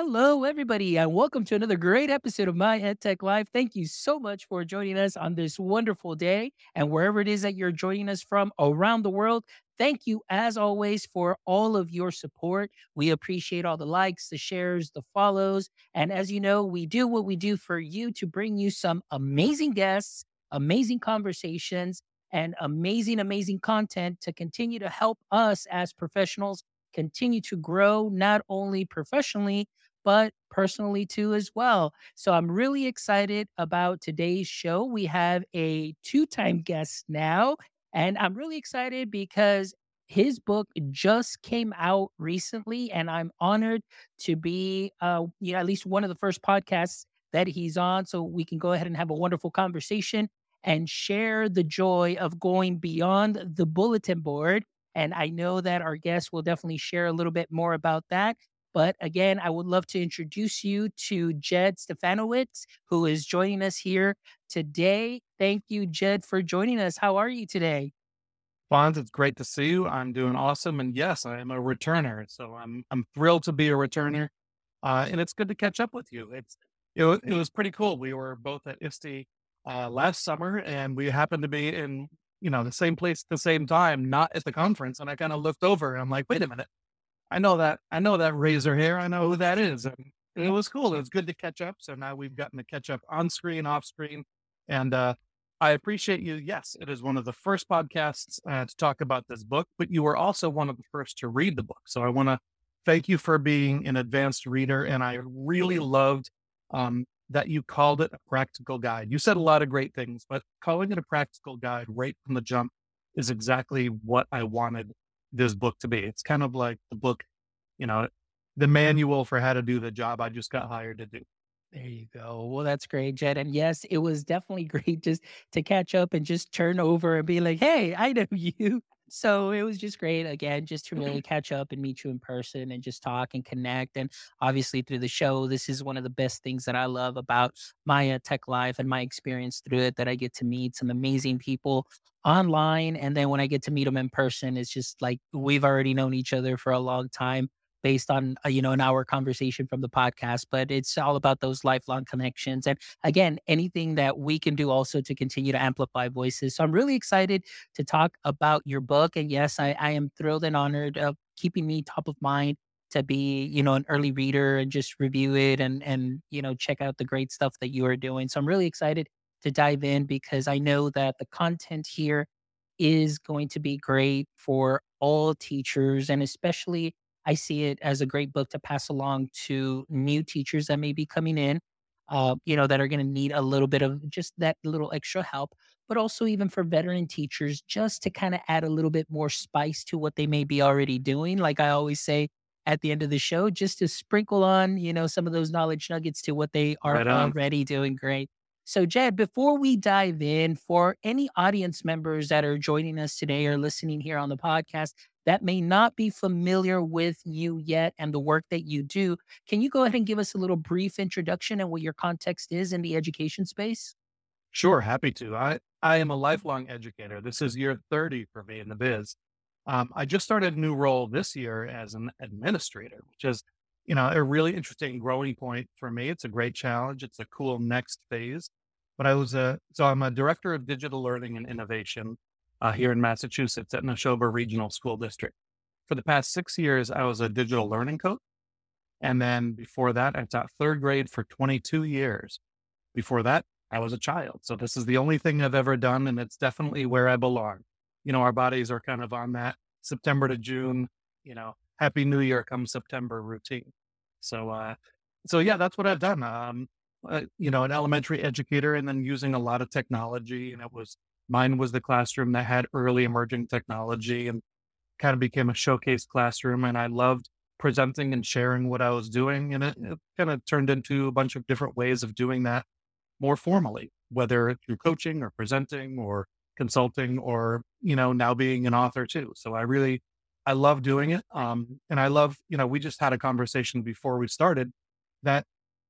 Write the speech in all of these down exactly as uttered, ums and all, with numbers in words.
Hello, everybody, and welcome to another great episode of My EdTech Live. Thank you so much for joining us on this wonderful day. And wherever it is that you're joining us from around the world, thank you, as always, for all of your support. We appreciate all the likes, the shares, the follows. And as you know, we do what we do for you to bring you some amazing guests, amazing conversations, and amazing, amazing content to continue to help us as professionals continue to grow, not only professionally but personally too as well. So I'm really excited about today's show. We have a two-time guest now, and I'm really excited because his book just came out recently, and I'm honored to be, uh, you know, at least one of the first podcasts that he's on. So we can go ahead and have a wonderful conversation and share the joy of going beyond the bulletin board. And I know that our guest will definitely share a little bit more about that. But again, I would love to introduce you to Jed Stefanowitz, who is joining us here today. Thank you, Jed, for joining us. How are you today? Fonz, it's great to see you. I'm doing awesome, and yes, I am a returner, so I'm I'm thrilled to be a returner, uh, and it's good to catch up with you. It's it, wa- it was pretty cool. We were both at I S T E uh, last summer, and we happened to be in you know the same place at the same time, not at the conference. And I kind of looked over, and I'm like, wait a minute, I know that I know that razor hair. I know who that is, and it was cool. It was good to catch up. So now we've gotten to catch up on screen, off screen, and uh, I appreciate you. Yes, it is one of the first podcasts uh, to talk about this book, but you were also one of the first to read the book. So I want to thank you for being an advanced reader, and I really loved um, that you called it a practical guide. You said a lot of great things, but calling it a practical guide right from the jump is exactly what I wanted this book to be. It's kind of like the book, you know, the manual for how to do the job I just got hired to do. There you go. Well, that's great, Jed. And yes, it was definitely great just to catch up and just turn over and be like, hey, I know you. So it was just great again, just to really catch up and meet you in person and just talk and connect. And obviously through the show, this is one of the best things that I love about Maya Tech Life and my experience through it, that I get to meet some amazing people online. And then when I get to meet them in person, it's just like we've already known each other for a long time based on uh, you know an hour conversation from the podcast, but it's all about those lifelong connections. And again, anything that we can do also to continue to amplify voices. So I'm really excited to talk about your book. And yes, i, I am thrilled and honored of keeping me top of mind to be you know an early reader and just review it and and you know check out the great stuff that you are doing. So I'm really excited to dive in because I know that the content here is going to be great for all teachers, and especially I see it as a great book to pass along to new teachers that may be coming in, uh, you know, that are going to need a little bit of just that little extra help, but also even for veteran teachers, just to kind of add a little bit more spice to what they may be already doing. Like I always say at the end of the show, just to sprinkle on, you know, some of those knowledge nuggets to what they are Right on. already doing great. So, Jed, before we dive in, for any audience members that are joining us today or listening here on the podcast, that may not be familiar with you yet and the work that you do, can you go ahead and give us a little brief introduction and what your context is in the education space? Sure, happy to. I I am a lifelong educator. This is year thirty for me in the biz. Um, I just started a new role this year as an administrator, which is, you know, a really interesting growing point for me. It's a great challenge. It's a cool next phase. But I was a so I'm a director of digital learning and innovation uh, here in Massachusetts at Neshoba Regional School District. For the past six years, I was a digital learning coach, and then before that, I taught third grade for twenty-two years. Before that, I was a child. So this is the only thing I've ever done, and it's definitely where I belong. You know, our bodies are kind of on that September to June, you know, happy new year come September routine. So, uh, so yeah, that's what I've done. Um, uh, you know, an elementary educator and then using a lot of technology. And it was, mine was the classroom that had early emerging technology and kind of became a showcase classroom. And I loved presenting and sharing what I was doing. And it, it kind of turned into a bunch of different ways of doing that more formally, whether through coaching or presenting or consulting or, you know, now being an author too. So I really, I love doing it. Um, and I love, you know, we just had a conversation before we started that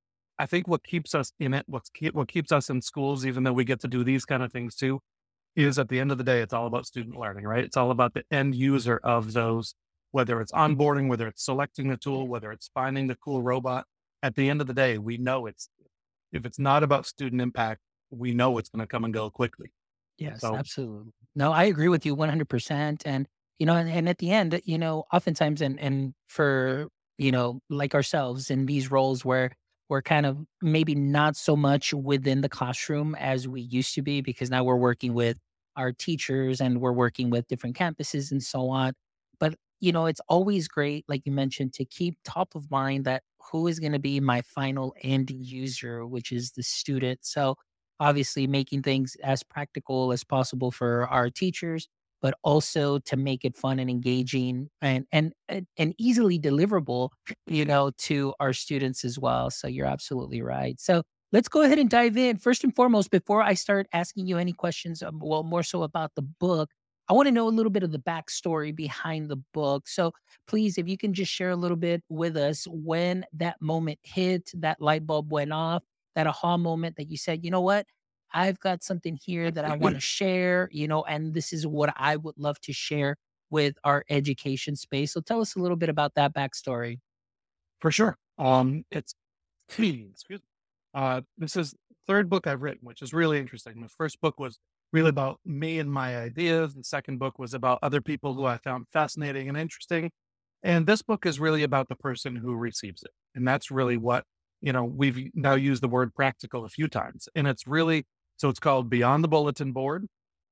I think what keeps us in it, what's keep, what keeps us in schools, even though we get to do these kind of things too, is at the end of the day, it's all about student learning, right? It's all about the end user of those, whether it's onboarding, whether it's selecting the tool, whether it's finding the cool robot. at the end of the day, we know it's, if it's not about student impact, we know it's going to come and go quickly. Yes, So absolutely. No, I agree with you one hundred percent. And, you know, and, and at the end, you know, oftentimes, and, and for, you know, like ourselves in these roles where we're kind of maybe not so much within the classroom as we used to be, because now we're working with our teachers and we're working with different campuses and so on. But, you know, it's always great, like you mentioned, to keep top of mind that who is going to be my final end user, which is the student. So, obviously making things as practical as possible for our teachers, but also to make it fun and engaging and and and, and easily deliverable, you know, to our students as well. So you're absolutely right. So let's go ahead and dive in. First and foremost, before I start asking you any questions, um, well, more so about the book, I want to know a little bit of the backstory behind the book. So please, if you can just share a little bit with us when that moment hit, that light bulb went off, that aha moment that you said, you know what? I've got something here that I want to share, you know, and this is what I would love to share with our education space. So tell us a little bit about that backstory. for sure. Um, it's excuse me. Uh, this is third book I've written, which is really interesting. The first book was really about me and my ideas. The second book was about other people who I found fascinating and interesting. And this book is really about the person who receives it. And that's really what, you know, we've now used the word practical a few times. And it's really, so it's called Beyond the Bulletin Board,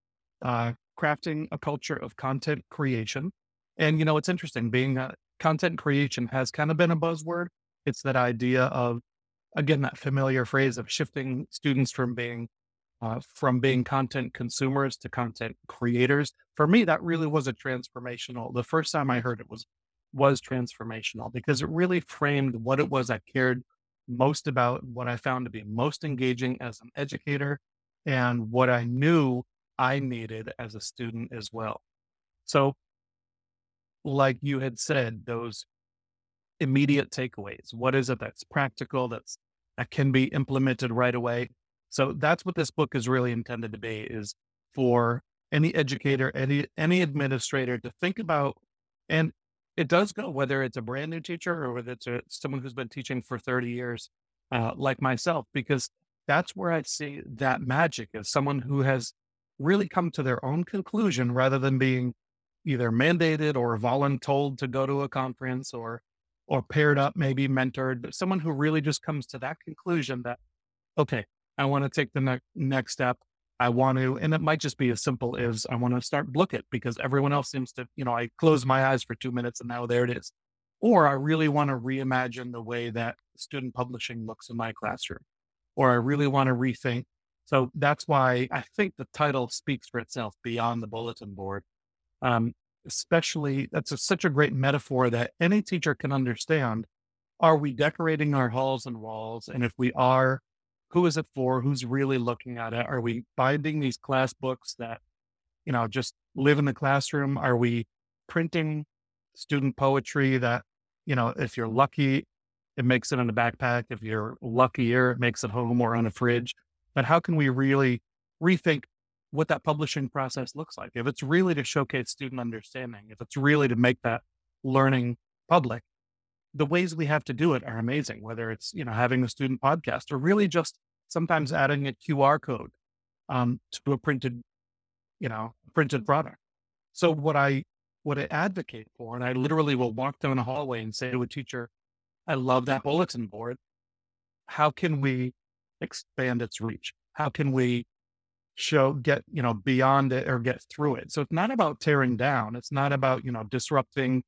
uh, Crafting a Culture of Content Creation. And, you know, it's interesting being a content creation has kind of been a buzzword. It's that idea of, again, that familiar phrase of shifting students from being uh, from being content consumers to content creators. For me, that really was a transformational. The first time I heard it was was transformational because it really framed what it was I cared most about, what I found to be most engaging as an educator, and what I knew I needed as a student as well. So, like you had said, those immediate takeaways. What is it that's practical, that's that can be implemented right away? So that's what this book is really intended to be, is for any educator, any any administrator to think about. And it does go whether it's a brand new teacher or whether it's a, someone who's been teaching for thirty years, uh, like myself, because that's where I see that magic is someone who has really come to their own conclusion rather than being either mandated or voluntold to go to a conference or or paired up, maybe mentored, but someone who really just comes to that conclusion that, okay, I want to take the ne- next step. I want to, and it might just be as simple as I want to start Book It because everyone else seems to, you know, I close my eyes for two minutes and now there it is. Or I really want to reimagine the way that student publishing looks in my classroom, or I really want to rethink. So that's why I think the title speaks for itself, Beyond the Bulletin Board. Um, Especially, that's a, such a great metaphor that any teacher can understand. Are we decorating our halls and walls? And if we are, who is it for? Who's really looking at it? Are we binding these class books that, you know, just live in the classroom? Are we printing student poetry that, you know, if you're lucky, it makes it in a backpack. If you're luckier, it makes it home or on a fridge. But how can we really rethink what that publishing process looks like? If it's really to showcase student understanding, if it's really to make that learning public, the ways we have to do it are amazing, whether it's, you know, having a student podcast or really just sometimes adding a Q R code um, to a printed, you know, printed product. So what I, what I advocate for, and I literally will walk down a hallway and say to a teacher, I love that bulletin board. How can we expand its reach? How can we show, get, you know, beyond it or get through it? So it's not about tearing down. It's not about, you know, disrupting.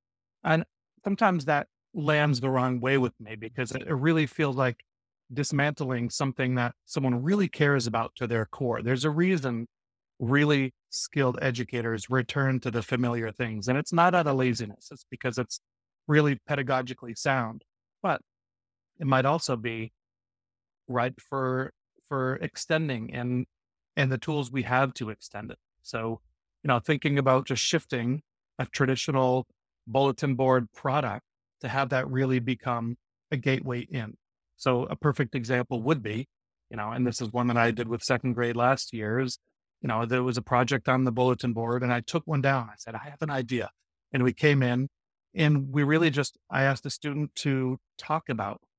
And sometimes that lands the wrong way with me because it, it really feels like dismantling something that someone really cares about to their core. There's a reason really skilled educators return to the familiar things. And it's not out of laziness. It's because it's really pedagogically sound, but it might also be right for, for extending and, and the tools we have to extend it. So, you know, thinking about just shifting a traditional bulletin board product to have that really become a gateway in. So a perfect example would be, you know, and this is one that I did with second grade last year is, you know, there was a project on the bulletin board and I took one down. I said, I have an idea. And we came in and we really just, I asked the student to talk about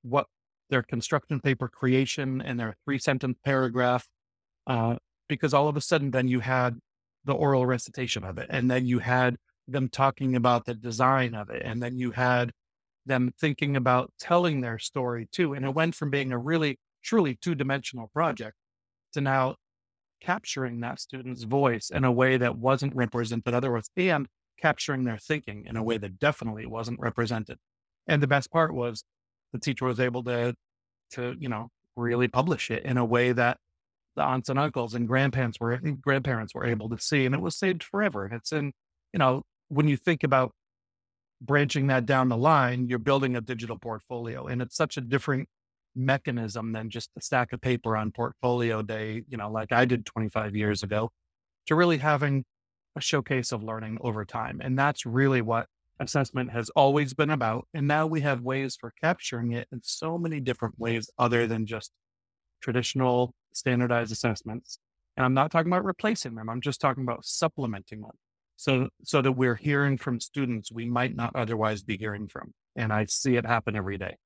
what their construction paper creation and their three sentence paragraph, uh, because all of a sudden then you had the oral recitation of it. And then you had them talking about the design of it. And then you had them thinking about telling their story too. And it went from being a really, truly two dimensional project to now capturing that student's voice in a way that wasn't represented otherwise and capturing their thinking in a way that definitely wasn't represented. And the best part was the teacher was able to, to, you know, really publish it in a way that the aunts and uncles and grandparents were grandparents were able to see, and it was saved forever. And it's in, you know, when you think about branching that down the line, you're building a digital portfolio, and it's such a different mechanism than just a stack of paper on portfolio day, you know, like I did twenty-five years ago, to really having a showcase of learning over time. And that's really what assessment has always been about. And now we have ways for capturing it in so many different ways other than just traditional standardized assessments. And I'm not talking about replacing them. I'm just talking about supplementing them. So, so that we're hearing from students we might not otherwise be hearing from. And I see it happen every day.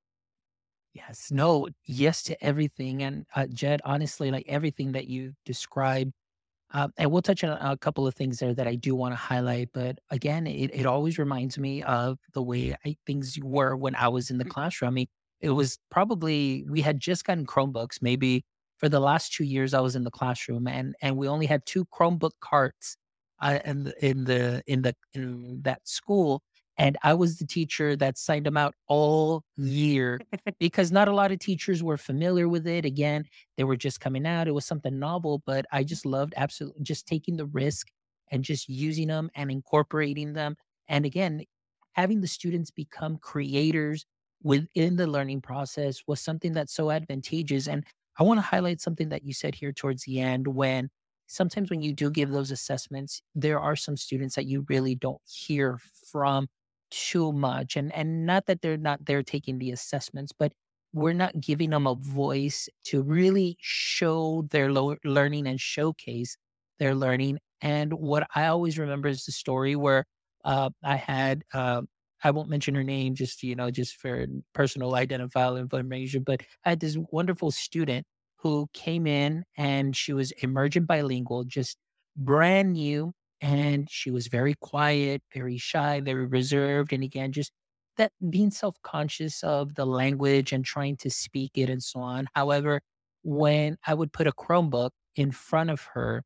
Yes, no, yes to everything. And uh, Jed, honestly, like everything that you described. Um, and we'll touch on a couple of things there that I do want to highlight. But again, it, it always reminds me of the way I, things were when I was in the classroom. I mean, it was probably, we had just gotten Chromebooks. Maybe for the last two years I was in the classroom, and and we only had two Chromebook carts uh, in the in the in the in that school. And I was the teacher that signed them out all year because not a lot of teachers were familiar with it. Again, they were just coming out. It was something novel, but I just loved absolutely just taking the risk and just using them and incorporating them. And again, having the students become creators within the learning process was something that's so advantageous. And I want to highlight something that you said here towards the end when sometimes when you do give those assessments, there are some students that you really don't hear from too much. And and not that they're not there taking the assessments, but we're not giving them a voice to really show their lo- learning and showcase their learning. And what I always remember is the story where uh, I had, uh, I won't mention her name, just, you know, just for personal identifiable information, but I had this wonderful student who came in and she was emergent bilingual, just brand new. And she was very quiet, very shy, very reserved. And again, just that being self-conscious of the language and trying to speak it and so on. However, when I would put a Chromebook in front of her,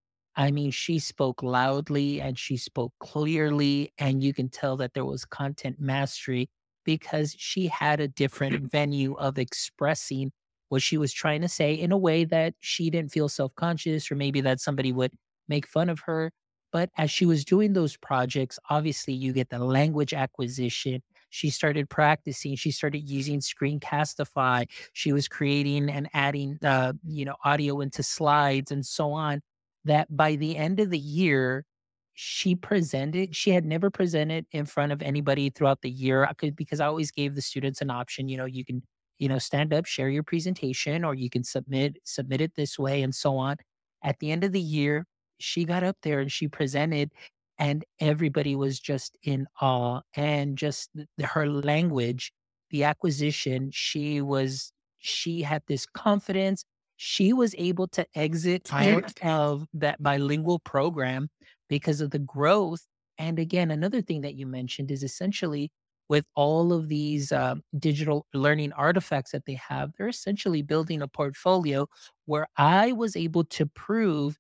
I mean, she spoke loudly and she spoke clearly, and you can tell that there was content mastery because she had a different venue of expressing what she was trying to say in a way that she didn't feel self-conscious or maybe that somebody would make fun of her. But as she was doing those projects, obviously you get the language acquisition. She started practicing. She started using Screencastify. She was creating and adding, uh, you know, audio into slides and so on that by the end of the year, she presented she had never presented in front of anybody throughout the year. I could because I always gave the students an option, you know, you can, you know, stand up, share your presentation, or you can submit submit it this way and so on. At the end of the year, she got up there and she presented and everybody was just in awe and just th- her language, the acquisition, she was she had this confidence. She was able to exit out of that bilingual program because of the growth. And again, another thing that you mentioned is essentially with all of these um, digital learning artifacts that they have, they're essentially building a portfolio where I was able to prove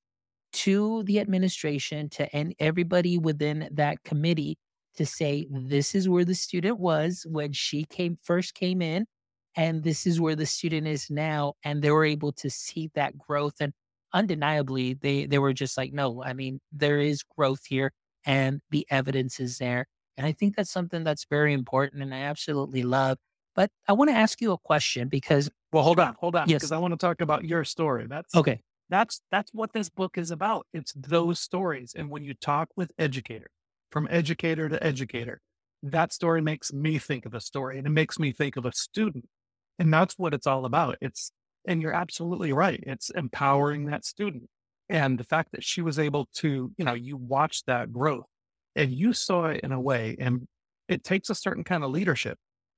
to the administration, to and everybody within that committee to say, this is where the student was when she came first came in, and this is where the student is now. And they were able to see that growth. And undeniably, they they were just like, no, I mean, there is growth here and the evidence is there. And I think that's something that's very important and I absolutely love. But I want to ask you a question because Well, hold on, hold on, because yes, I want to talk about your story. That's okay. that's that's what this book is about. It's those stories. And when you talk with educator, from educator to educator, that story makes me think of a story and it makes me think of a student. And that's what it's all about. It's and you're absolutely right. It's empowering that student. And the fact that she was able to, you know, you watched that growth and you saw it in a way, and it takes a certain kind of leadership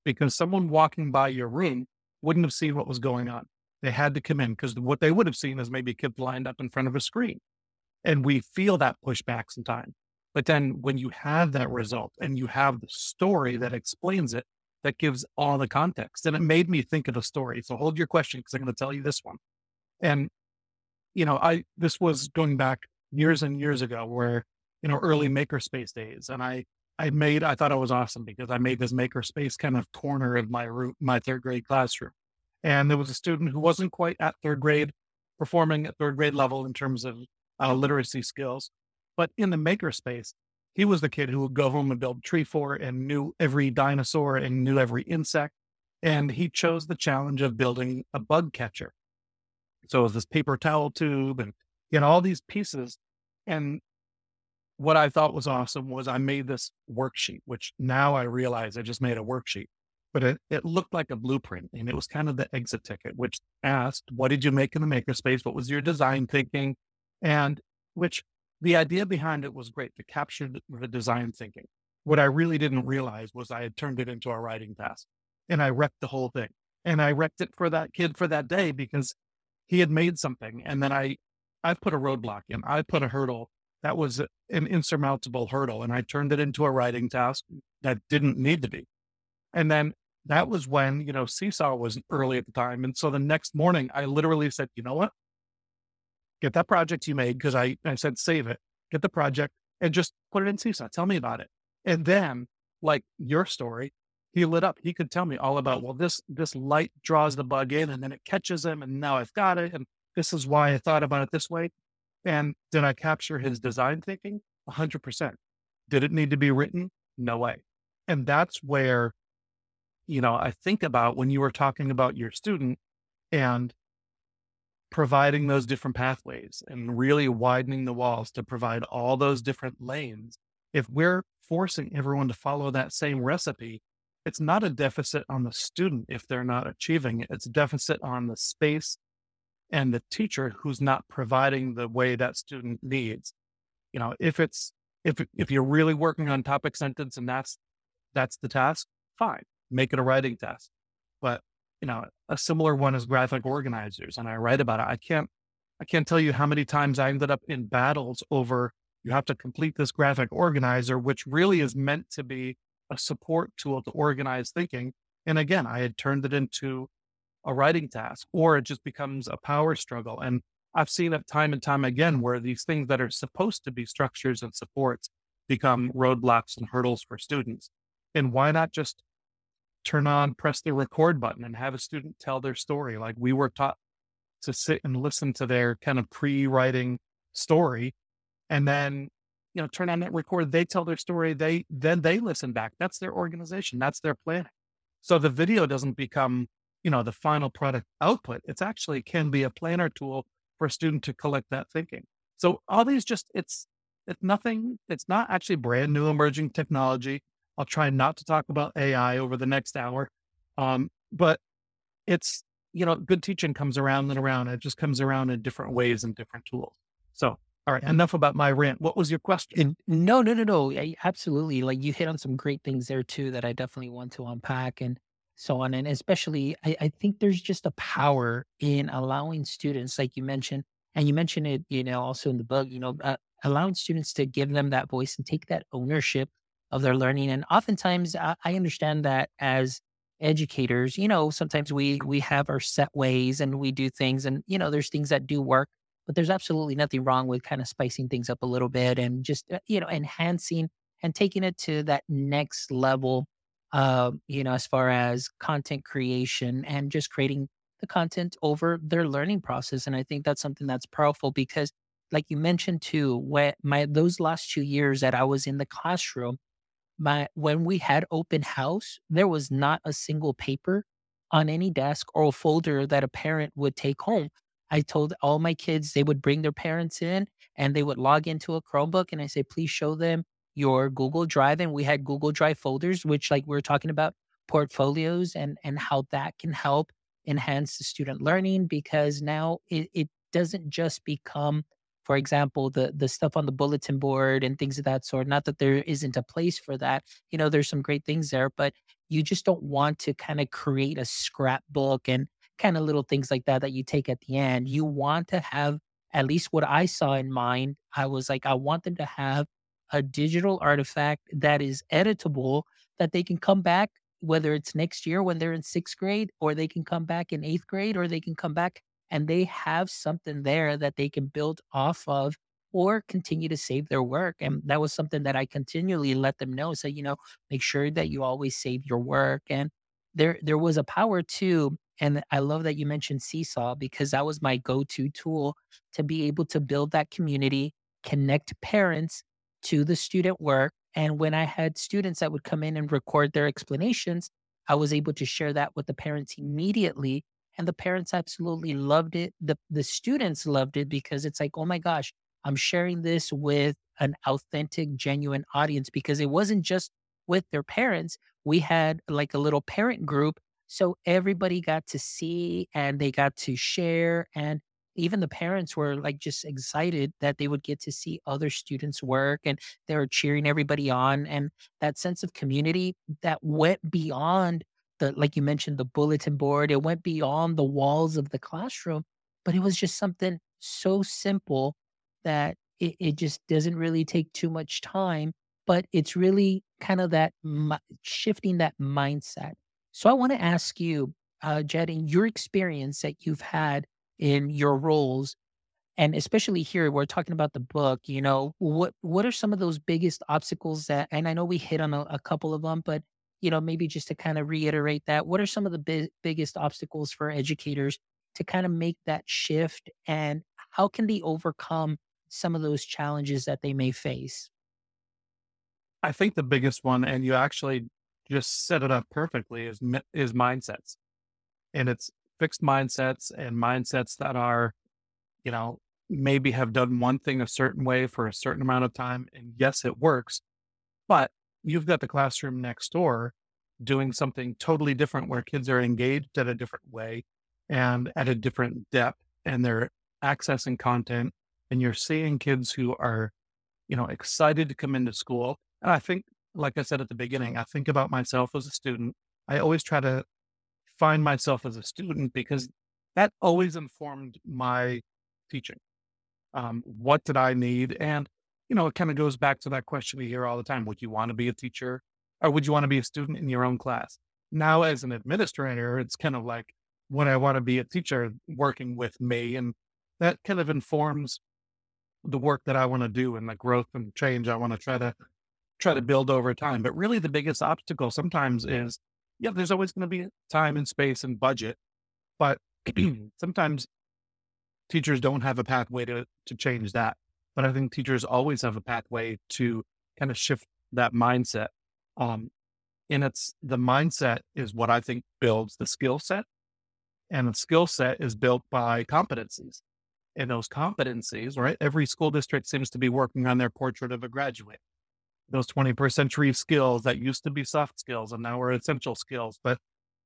because someone walking by your room wouldn't have seen what was going on. They had to come in because what they would have seen is maybe kids lined up in front of a screen. And we feel that pushback sometimes. But then when you have that result and you have the story that explains it, that gives all the context. And it made me think of a story. So hold your question because I'm going to tell you this one. And, you know, I, this was going back years and years ago where, you know, early makerspace days. And I, I made, I thought it was awesome because I made this makerspace kind of corner of my room, my third grade classroom. And there was a student who wasn't quite at third grade, performing at third grade level in terms of uh, literacy skills. But in the makerspace, he was the kid who would go home and build tree fort and knew every dinosaur and knew every insect. And he chose the challenge of building a bug catcher. So it was this paper towel tube and, you know, all these pieces. And what I thought was awesome was I made this worksheet, which now I realize I just made a worksheet, but it, it looked like a blueprint and it was kind of the exit ticket, which asked, what did you make in the makerspace? What was your design thinking? And which the idea behind it was great to capture the, the design thinking. What I really didn't realize was I had turned it into a writing task and I wrecked the whole thing. And I wrecked it for that kid for that day because he had made something. And then I, I put a roadblock in, I put a hurdle that was an insurmountable hurdle. And I turned it into a writing task that didn't need to be. And then that was when, you know, Seesaw was early at the time. And so the next morning I literally said, you know what? Get that project you made. Cause I, I said, save it, get the project and just put it in Seesaw. Tell me about it. And then like your story, he lit up. He could tell me all about, well, this, this light draws the bug in and then it catches him. And now I've got it. And this is why I thought about it this way. And did I capture his design thinking? A hundred percent. Did it need to be written? No way. And that's where, you know, I think about when you were talking about your student and providing those different pathways and really widening the walls to provide all those different lanes. If we're forcing everyone to follow that same recipe, it's not a deficit on the student if they're not achieving it. It's a deficit on the space and the teacher who's not providing the way that student needs. You know, if it's if if you're really working on topic sentence and that's that's the task, fine, make it a writing task. But you know, a similar one is graphic organizers, and I write about it. I can't I can't tell you how many times I ended up in battles over you have to complete this graphic organizer, which really is meant to be a support tool to organize thinking. And again, I had turned it into a writing task, or it just becomes a power struggle. And I've seen it time and time again where these things that are supposed to be structures and supports become roadblocks and hurdles for students. And why not just turn on, press the record button and have a student tell their story? Like we were taught to sit and listen to their kind of pre-writing story and then, you know, turn on that record, they tell their story, they then they listen back. That's their organization, that's their planning. So the video doesn't become, you know, the final product output. It's actually can be a planner tool for a student to collect that thinking. So all these just, it's, it's nothing, it's not actually brand new emerging technology. I'll try not to talk about A I over the next hour. Um, but it's, you know, good teaching comes around and around. It just comes around in different ways and different tools. So, all right, enough about my rant. What was your question? And no, no, no, no. I- Absolutely. Like you hit on some great things there too that I definitely want to unpack and so on. And especially, I, I think there's just a power in allowing students, like you mentioned, and you mentioned it, you know, also in the book, you know, uh, allowing students to give them that voice and take that ownership of their learning. And oftentimes, I, I understand that as educators, you know, sometimes we we have our set ways and we do things, and you know, there's things that do work but there's absolutely nothing wrong with kind of spicing things up a little bit and just, uh, you know, enhancing and taking it to that next level, uh, you know, as far as content creation and just creating the content over their learning process. And I think that's something that's powerful because, like you mentioned too, when my those last two years that I was in the classroom, my when we had open house, there was not a single paper on any desk or a folder that a parent would take home. I told all my kids they would bring their parents in and they would log into a Chromebook and I say, please show them your Google Drive. And we had Google Drive folders, which like we are talking about portfolios and and how that can help enhance the student learning because now it, it doesn't just become for example, the the stuff on the bulletin board and things of that sort. Not that there isn't a place for that. You know, there's some great things there, but you just don't want to kind of create a scrapbook and kind of little things like that that you take at the end. You want to have at least what I saw in mind. I was like, I want them to have a digital artifact that is editable that they can come back, whether it's next year when they're in sixth grade, or they can come back in eighth grade, or they can come back and they have something there that they can build off of or continue to save their work. And that was something that I continually let them know. So, you know, make sure that you always save your work. And there there was a power too. And I love that you mentioned Seesaw because that was my go-to tool to be able to build that community, connect parents to the student work. And when I had students that would come in and record their explanations, I was able to share that with the parents immediately. And the parents absolutely loved it. The the students loved it because it's like, oh my gosh, I'm sharing this with an authentic, genuine audience because it wasn't just with their parents. We had like a little parent group. So everybody got to see and they got to share. And even the parents were like just excited that they would get to see other students work and they were cheering everybody on. And that sense of community that went beyond the, like you mentioned, the bulletin board, it went beyond the walls of the classroom, but it was just something so simple that it, it just doesn't really take too much time, but it's really kind of that mi- shifting that mindset. So I want to ask you, uh, Jed, in your experience that you've had in your roles, and especially here, we're talking about the book. You know, what what are some of those biggest obstacles that? And I know we hit on a, a couple of them, but you know, maybe just to kind of reiterate that, what are some of the bi- biggest obstacles for educators to kind of make that shift, and how can they overcome some of those challenges that they may face? I think the biggest one, and you actually just set it up perfectly, is mi- is mindsets, and it's fixed mindsets and mindsets that are, you know, maybe have done one thing a certain way for a certain amount of time, and yes, it works, but you've got the classroom next door doing something totally different where kids are engaged at a different way and at a different depth, and they're accessing content, and you're seeing kids who are, you know, excited to come into school. And I think, like I said at the beginning, I think about myself as a student. I always try to find myself as a student because that always informed my teaching. Um, what did I need? And, you know, it kind of goes back to that question we hear all the time. Would you want to be a teacher or would you want to be a student in your own class? Now, as an administrator, it's kind of like when I want to be a teacher working with me. And that kind of informs the work that I want to do and the growth and change I want to try to try to build over time. But really the biggest obstacle sometimes is, yeah, there's always going to be time and space and budget, but sometimes teachers don't have a pathway to to change that. But I think teachers always have a pathway to kind of shift that mindset. Um, and it's the mindset is what I think builds the skill set, and the skill set is built by competencies. And those competencies, right? Every school district seems to be working on their portrait of a graduate. Those twenty-first century skills that used to be soft skills and now are essential skills. But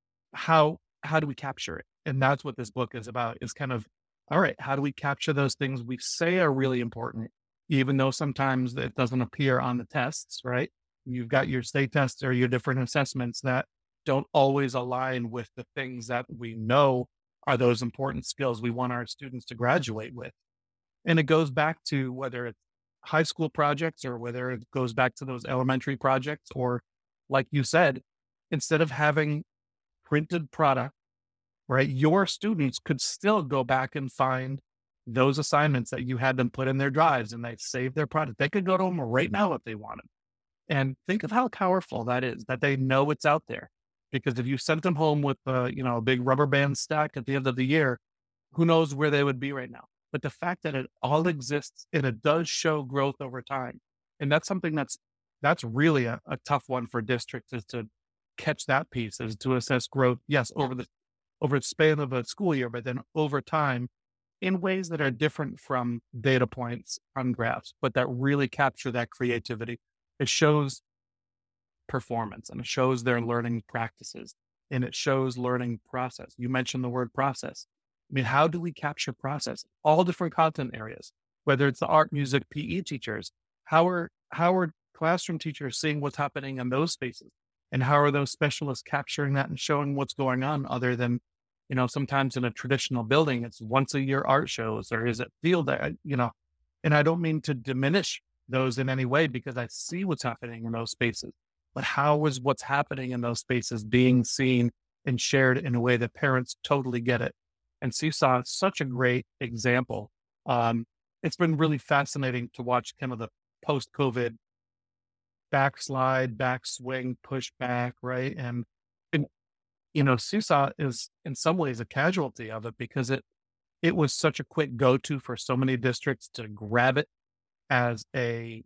how how do we capture it? And that's what this book is about, is kind of, all right, how do we capture those things we say are really important, even though sometimes it doesn't appear on the tests, right? You've got your state tests or your different assessments that don't always align with the things that we know are those important skills we want our students to graduate with. And it goes back to whether it's high school projects or whether it goes back to those elementary projects, or like you said, instead of having printed product, right? Your students could still go back and find those assignments that you had them put in their drives and they save their product. They could go to them right now if they wanted. And think of how powerful that is, that they know it's out there. Because if you sent them home with a, you know, a big rubber band stack at the end of the year, who knows where they would be right now. But the fact that it all exists and it does show growth over time. And that's something that's that's really a, a tough one for districts, is to catch that piece, is to assess growth, yes, over the over the span of a school year, but then over time in ways that are different from data points on graphs, but that really capture that creativity. It shows performance and it shows their learning practices and it shows learning process. You mentioned the word process. I mean, how do we capture process? All different content areas, whether it's the art, music, P E teachers, how are, how are classroom teachers seeing what's happening in those spaces? And how are those specialists capturing that and showing what's going on other than, you know, sometimes in a traditional building, it's once a year art shows or is it field, day, you know, and I don't mean to diminish those in any way because I see what's happening in those spaces, but how is what's happening in those spaces being seen and shared in a way that parents totally get it? And Seesaw is such a great example. Um, it's been really fascinating to watch kind of the post COVID backslide, backswing, pushback, right? And, and you know, Seesaw is in some ways a casualty of it because it it was such a quick go-to for so many districts to grab it as a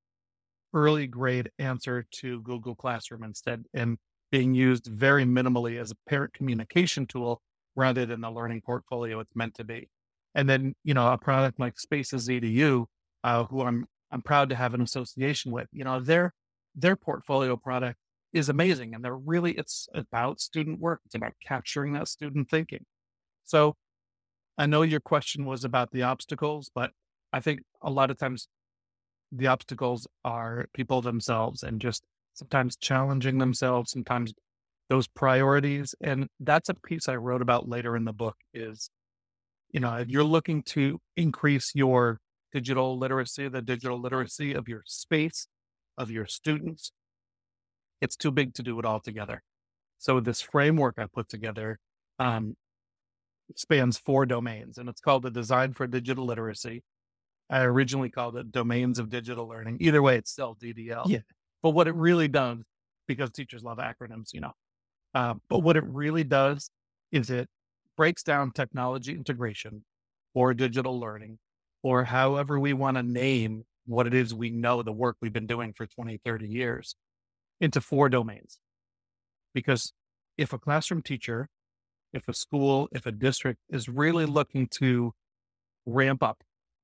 early grade answer to Google Classroom instead and being used very minimally as a parent communication tool rather than the learning portfolio it's meant to be. And then, you know, a product like Spaces E D U, uh, who I'm I'm proud to have an association with, you know, their their portfolio product is amazing. And they're really it's about student work. It's about capturing that student thinking. So I know your question was about the obstacles, but I think a lot of times the obstacles are people themselves and just sometimes challenging themselves, sometimes those priorities. And that's a piece I wrote about later in the book is, you know, if you're looking to increase your digital literacy, the digital literacy of your space, of your students, it's too big to do it all together. So this framework I put together um, spans four domains and it's called the Design for Digital Literacy. I originally called it Domains of Digital Learning. Either way, it's still D D L. Yeah. But what it really does, because teachers love acronyms, you know, uh, but what it really does is it breaks down technology integration or digital learning, or however we want to name what it is we know the work we've been doing for twenty, thirty years into four domains. Because if a classroom teacher, if a school, if a district is really looking to ramp up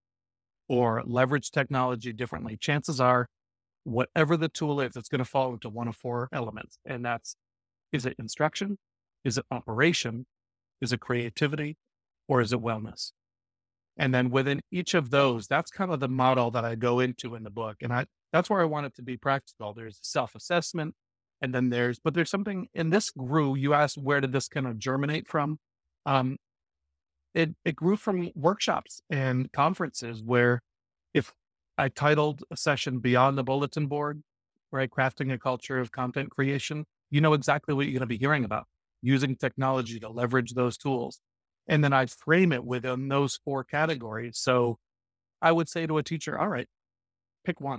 or leverage technology differently, chances are whatever the tool is, it's going to fall into one of four elements. And that's, is it instruction? Is it operation? Is it creativity? Or is it wellness? And then within each of those, that's kind of the model that I go into in the book. And I, that's where I want it to be practical. There's self-assessment and then there's, but there's something in this grew, you asked, where did this kind of germinate from? Um, it, it grew from workshops and conferences where if I titled a session Beyond the Bulletin Board, right? Crafting a culture of content creation, you know exactly what you're going to be hearing about using technology to leverage those tools. And then I'd frame it within those four categories. So I would say to a teacher, all right, pick one.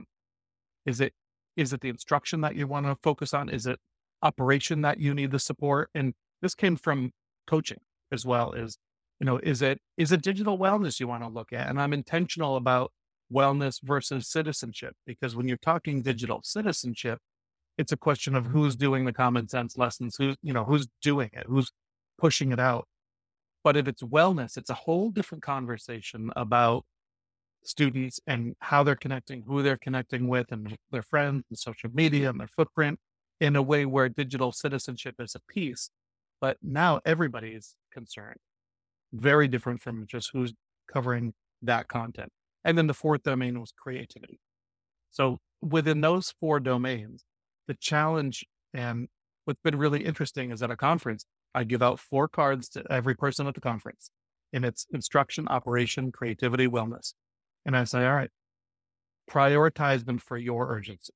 Is it, is it the instruction that you want to focus on? Is it operation that you need the support? And this came from coaching as well as, you know, is it, is it digital wellness you want to look at? And I'm intentional about wellness versus citizenship, because when you're talking digital citizenship, it's a question of who's doing the common sense lessons, who's, you know, who's doing it, who's pushing it out. But if it's wellness, it's a whole different conversation about students and how they're connecting, who they're connecting with and their friends and social media and their footprint in a way where digital citizenship is a piece. But now everybody is concerned. Very different from just who's covering that content. And then the fourth domain was creativity. So within those four domains, the challenge and what's been really interesting is at a conference, I give out four cards to every person at the conference and it's instruction, operation, creativity, wellness. And I say, all right, prioritize them for your urgency.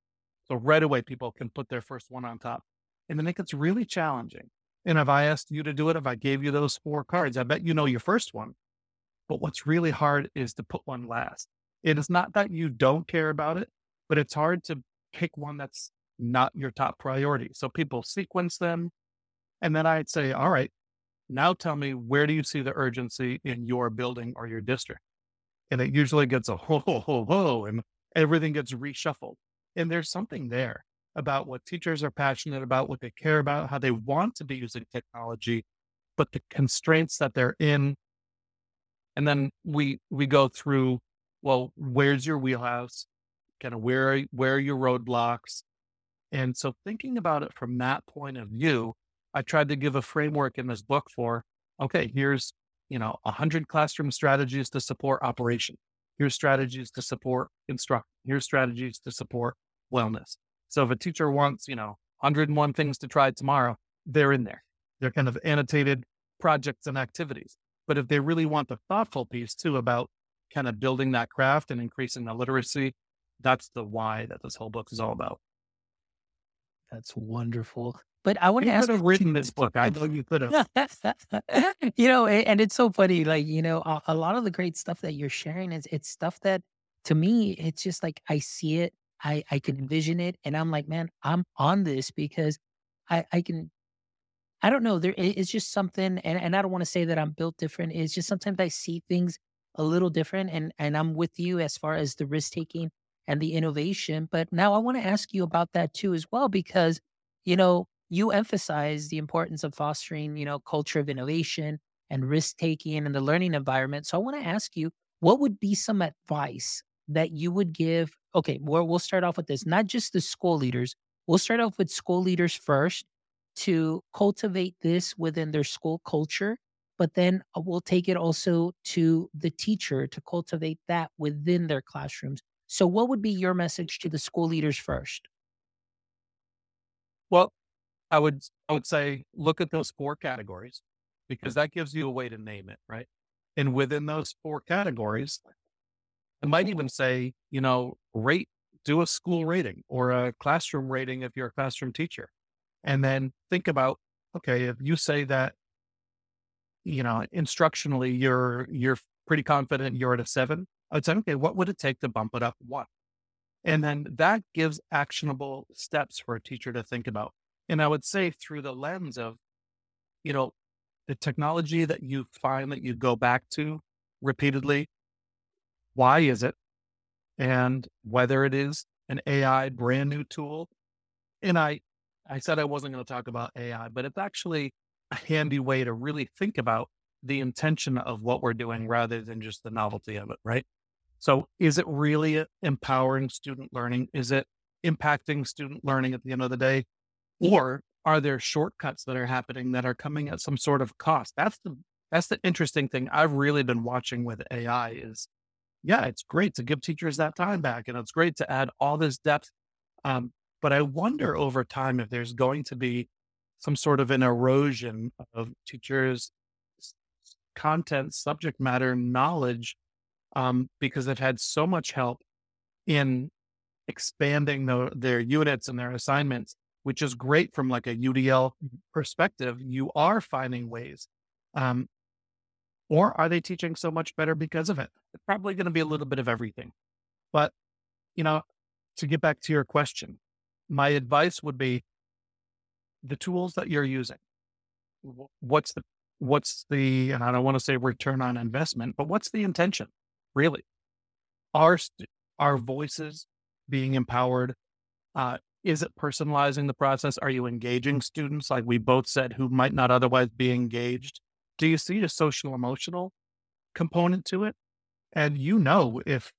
So right away, people can put their first one on top. And then it gets really challenging. And if I asked you to do it, if I gave you those four cards, I bet you know your first one. But what's really hard is to put one last. It is not that you don't care about it, but it's hard to pick one that's not your top priority. So people sequence them. And then I'd say, all right, now tell me, where do you see the urgency in your building or your district? And it usually gets a ho, ho, ho, ho, and everything gets reshuffled. And there's something there about what teachers are passionate about, what they care about, how they want to be using technology, but the constraints that they're in. And then we we go through, well, where's your wheelhouse? Kind of where are, where are your roadblocks? And so thinking about it from that point of view, I tried to give a framework in this book for, okay, here's, you know, a hundred classroom strategies to support operation. Here's strategies to support instruction. Here's strategies to support wellness. So if a teacher wants, you know, one hundred one things to try tomorrow, they're in there. They're kind of annotated projects and activities. But if they really want the thoughtful piece too about kind of building that craft and increasing the literacy, that's the why that this whole book is all about. That's wonderful. But I want to You could ask have written this book. I know you could have. you know, a- and it's so funny. Like, you know, a, a lot of the great stuff that you're sharing is it's stuff that to me, it's just like I see it, I I can envision it, and I'm like, man, I'm on this because I I can I don't know. There, it- it's just something, and, and I don't want to say that I'm built different. It's just sometimes I see things a little different, and and I'm with you as far as the risk taking and the innovation. But now I want to ask you about that too as well, because you know you emphasize the importance of fostering, you know, culture of innovation and risk taking and the learning environment. So I want to ask you, what would be some advice that you would give? Okay, well, we'll start off with this, not just the school leaders. We'll start off with school leaders first to cultivate this within their school culture, but then uh, we'll take it also to the teacher to cultivate that within their classrooms. So, what would be your message to the school leaders first? Well, I would I would say look at those four categories because that gives you a way to name it, right? And within those four categories, I might even say, you know, rate, do a school rating or a classroom rating if you're a classroom teacher. And then think about, okay, if you say that, you know, instructionally you're you're pretty confident you're at a seven, I would say, okay, what would it take to bump it up one? And then that gives actionable steps for a teacher to think about. And I would say through the lens of, you know, the technology that you find that you go back to repeatedly, why is it? And whether it is an A I brand new tool. And I I said I wasn't going to talk about A I, but it's actually a handy way to really think about the intention of what we're doing rather than just the novelty of it, right? So is it really empowering student learning? Is it impacting student learning at the end of the day? Or are there shortcuts that are happening that are coming at some sort of cost? That's the that's the interesting thing I've really been watching with A I is yeah, it's great to give teachers that time back and it's great to add all this depth. Um, but I wonder over time if there's going to be some sort of an erosion of teachers' s- content, subject matter, knowledge, um, because they've had so much help in expanding the, their units and their assignments, which is great from like a U D L perspective. You are finding ways. Um, or are they teaching so much better because of it? It's probably going to be a little bit of everything. But, you know, to get back to your question, my advice would be the tools that you're using. wh- What's the, what's the, and I don't want to say return on investment, but what's the intention really? Are, st- are voices being empowered? Uh, is it personalizing the process? Are you engaging students, like we both said, who might not otherwise be engaged? Do you see a social emotional component to it? And you know, if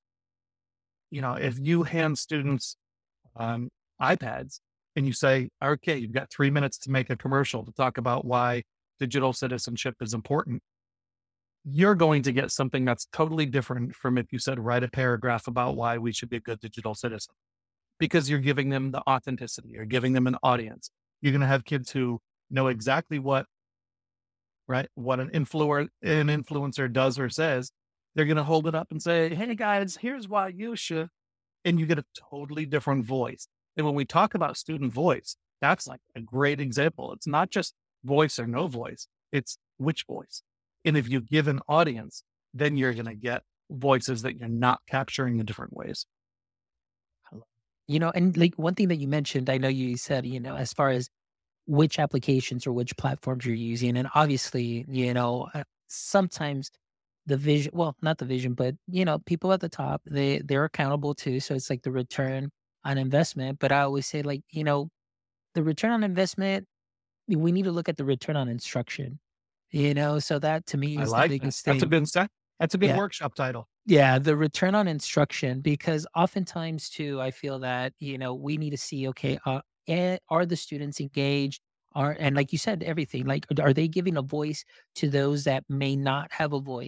you know, if you hand students um, iPads and you say, okay, you've got three minutes to make a commercial to talk about why digital citizenship is important, you're going to get something that's totally different from if you said, write a paragraph about why we should be a good digital citizen, because you're giving them the authenticity, you're giving them an audience. You're going to have kids who know exactly what, right, what an influencer, an influencer does or says. They're going to hold it up and say, hey guys, here's why you should, and you get a totally different voice. And when we talk about student voice, that's like a great example. It's not just voice or no voice, it's which voice. And if you give an audience, then you're going to get voices that you're not capturing in different ways. Hello. You know, and like one thing that you mentioned, I know you said, you know, as far as which applications or which platforms you're using. And obviously, you know, uh, sometimes the vision, well, not the vision, but you know, people at the top, they they're accountable too. So it's like the return on investment. But I always say, like, you know, the return on investment, we need to look at the return on instruction. You know, so that to me I is the like that. biggest That's a thing. good set. That's a good Yeah. workshop title. Yeah, the return on instruction, because oftentimes too, I feel that, you know, we need to see, okay, uh, eh, are the students engaged? Are, and like you said, everything, like, are they giving a voice to those that may not have a voice?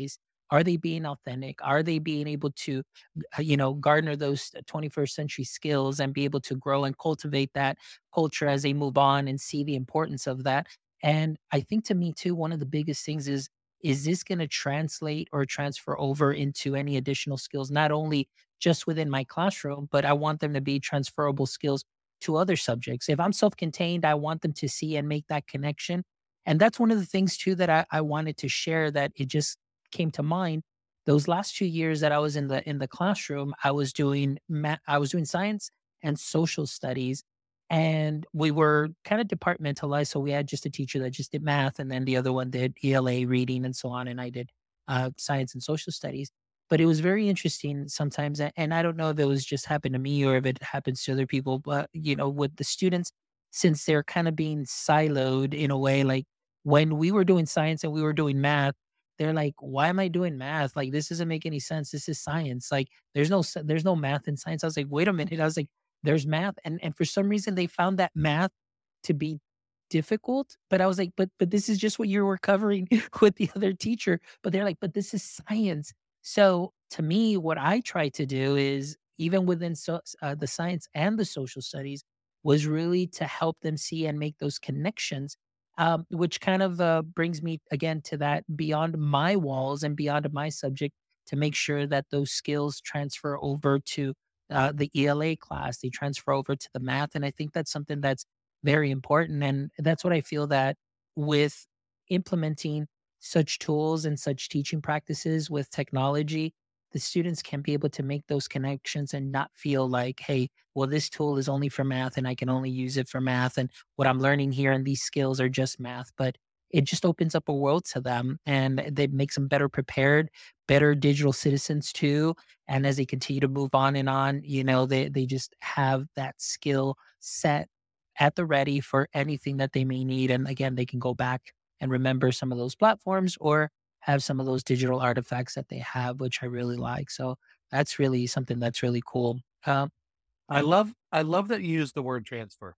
Are they being authentic? Are they being able to, uh, you know, garner those twenty-first century skills and be able to grow and cultivate that culture as they move on and see the importance of that? And I think to me too, one of the biggest things is, is this going to translate or transfer over into any additional skills, not only just within my classroom, but I want them to be transferable skills to other subjects. If I'm self contained, I want them to see and make that connection. And that's one of the things too that I, I wanted to share that it just came to mind. Those last two years that I was in the in the classroom, I was doing ma- I was doing science and social studies, and we were kind of departmentalized. So we had just a teacher that just did math, and then the other one did E L A reading and so on, and I did uh, science and social studies. But it was very interesting sometimes, a- and I don't know if it was just happened to me or if it happens to other people. But you know, with the students, since they're kind of being siloed in a way, like when we were doing science and we were doing math, they're like, "Why am I doing math? Like, this doesn't make any sense. This is science. Like, there's no s there's no math in science." I was like, "Wait a minute." I was like, "There's math." And and for some reason, they found that math to be difficult, but I was like, "But but this is just what you were covering with the other teacher." But they're like, "But this is science." So, to me, what I try to do is even within so uh, the science and the social studies was really to help them see and make those connections, um, which kind of uh, brings me again to that beyond my walls and beyond my subject to make sure that those skills transfer over to uh, the E L A class, they transfer over to the math. And I think that's something that's very important. And that's what I feel that with implementing such tools and such teaching practices with technology, the students can be able to make those connections and not feel like, hey, well, this tool is only for math and I can only use it for math. And what I'm learning here and these skills are just math. But it just opens up a world to them and that makes them better prepared, better digital citizens too. And as they continue to move on and on, you know, they, they just have that skill set at the ready for anything that they may need. And again, they can go back and remember some of those platforms or have some of those digital artifacts that they have, which I really like. So that's really something that's really cool. Um, I love I love that you use the word transfer.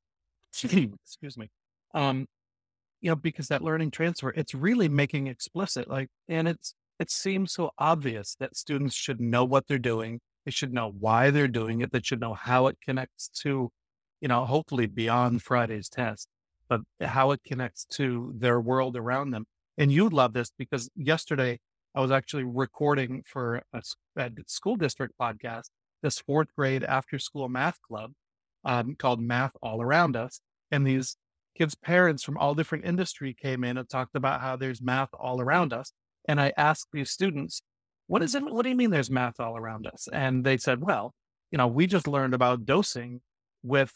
Excuse me. Um, you know, because that learning transfer, it's really making explicit, like, and it's it seems so obvious that students should know what they're doing. They should know why they're doing it. They should know how it connects to, you know, hopefully beyond Friday's test, but how it connects to their world around them. And you love this because yesterday I was actually recording for a, s- a school district podcast, this fourth grade after school math club um, called Math All Around Us. And these kids' parents from all different industry came in and talked about how there's math all around us. And I asked these students, what is it? What do you mean there's math all around us? And they said, well, you know, we just learned about dosing with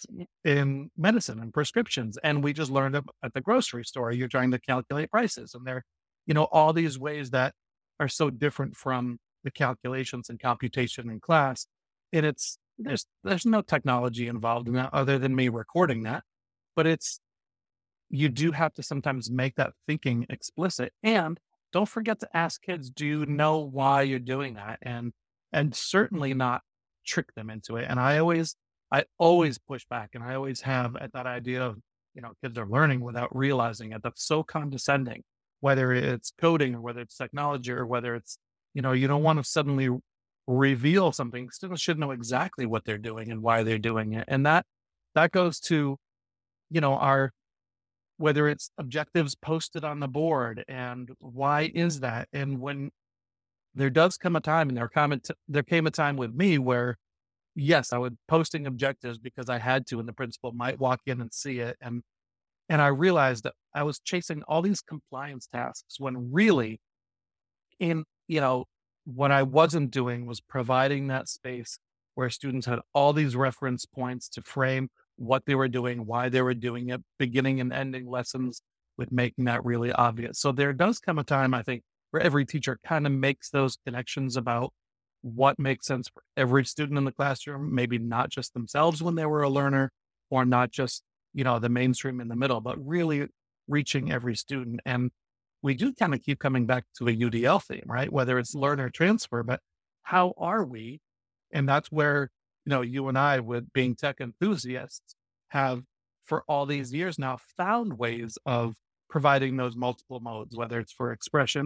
in medicine and prescriptions. And we just learned ab- at the grocery store, you're trying to calculate prices. And there, you know, all these ways that are so different from the calculations and computation in class. And it's there's there's no technology involved in that other than me recording that. But it's you do have to sometimes make that thinking explicit. And don't forget to ask kids, do you know why you're doing that? And and certainly not trick them into it. And I always I always push back and I always have at that idea of, you know, kids are learning without realizing it. That's so condescending, whether it's coding or whether it's technology or whether it's, you know, you don't want to suddenly reveal something. Students should know exactly what they're doing and why they're doing it. And that that goes to, you know, our whether it's objectives posted on the board and why is that? And when there does come a time and there comment there came a time with me where yes, I would posting objectives because I had to and the principal might walk in and see it. And and I realized that I was chasing all these compliance tasks when really in you know, what I wasn't doing was providing that space where students had all these reference points to frame what they were doing, why they were doing it, beginning and ending lessons with making that really obvious. So there does come a time, I think, where every teacher kind of makes those connections about what makes sense for every student in the classroom, maybe not just themselves when they were a learner, or not just, you know, the mainstream in the middle, but really reaching every student. And we do kind of keep coming back to a U D L theme, right? Whether it's learner transfer, but how are we? And that's where, you know, you and I, with being tech enthusiasts, have for all these years now found ways of providing those multiple modes, whether it's for expression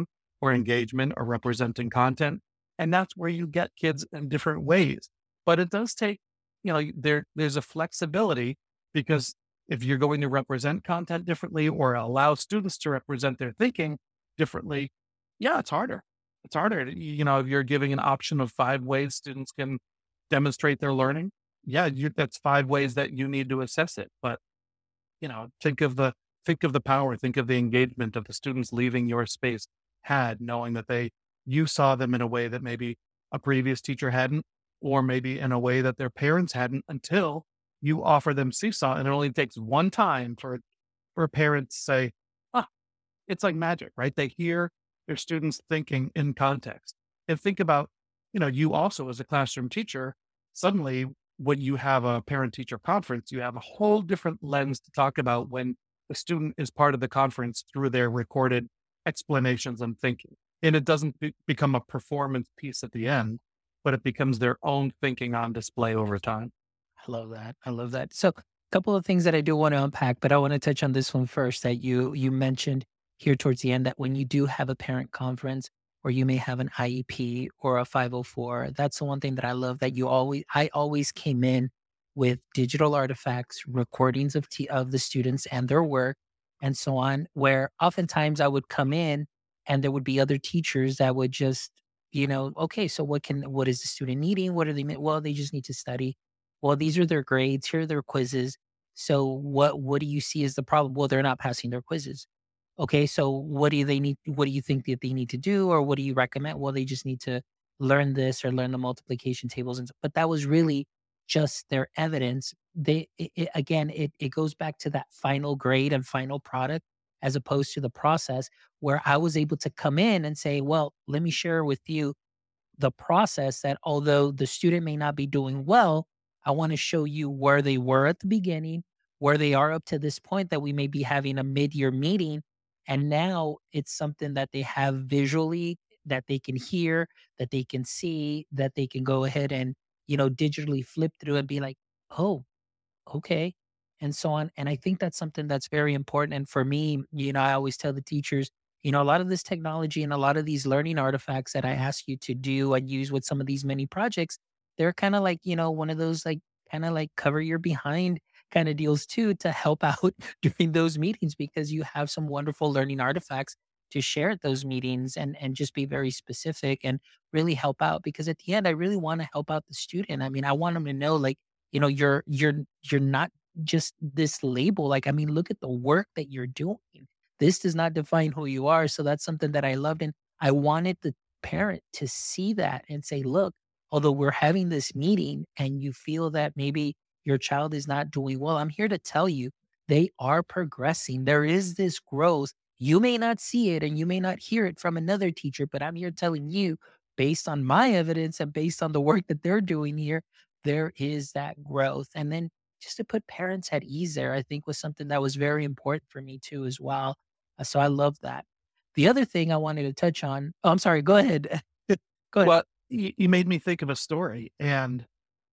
or engagement or representing content. And that's where you get kids in different ways. But it does take, you know, there there's a flexibility because if you're going to represent content differently or allow students to represent their thinking differently, yeah, it's harder. It's harder. You know, if you're giving an option of five ways students can demonstrate their learning, yeah, you, that's five ways that you need to assess it. But you know, think of the think of the power, think of the engagement of the students leaving your space had, knowing that they you saw them in a way that maybe a previous teacher hadn't, or maybe in a way that their parents hadn't until you offer them Seesaw. And it only takes one time for for a parent to say, ah, it's like magic, right? They hear their students thinking in context. And think about, you know, you also as a classroom teacher, suddenly when you have a parent teacher conference, you have a whole different lens to talk about when the student is part of the conference through their recorded explanations and thinking. And it doesn't be- become a performance piece at the end, but it becomes their own thinking on display over time. I love that. I love that. So, a couple of things that I do want to unpack, but I want to touch on this one first that you you mentioned here towards the end that when you do have a parent conference or you may have an I E P or a five oh four, that's the one thing that I love that you always I always came in with digital artifacts, recordings of t- of the students and their work and so on, where oftentimes I would come in and there would be other teachers that would just, you know, okay, so what can what is the student needing? What are they? Well, they just need to study. Well, these are their grades, here are their quizzes. So what what do you see as the problem? Well, they're not passing their quizzes. Okay, so what do they need what do you think that they need to do or what do you recommend? Well, they just need to learn this or learn the multiplication tables and s- but that was really just their evidence. They it, it- again, it it goes back to that final grade and final product as opposed to the process where I was able to come in and say, "Well, let me share with you the process that although the student may not be doing well, I want to show you where they were at the beginning, where they are up to this point that we may be having a mid-year meeting. And now it's something that they have visually that they can hear, that they can see, that they can go ahead and, you know, digitally flip through and be like, oh, okay, and so on. And I think that's something that's very important. And for me, you know, I always tell the teachers, you know, a lot of this technology and a lot of these learning artifacts that I ask you to do and use with some of these mini projects, they're kind of like, you know, one of those like kind of like cover your behind kind of deals too to help out during those meetings because you have some wonderful learning artifacts to share at those meetings and and just be very specific and really help out because at the end I really want to help out the student. I mean, I want them to know like you know, you're you're you're not just this label. Like, I mean, look at the work that you're doing. This does not define who you are. So that's something that I loved. And I wanted the parent to see that and say, look, although we're having this meeting and you feel that maybe your child is not doing well, I'm here to tell you they are progressing. There is this growth. You may not see it and you may not hear it from another teacher, but I'm here telling you, based on my evidence and based on the work that they're doing here, there is that growth. And then just to put parents at ease there, I think was something that was very important for me too, as well. Uh, so I love that. The other thing I wanted to touch on, oh, I'm sorry, go ahead. Go ahead. Well, you, you made me think of a story, and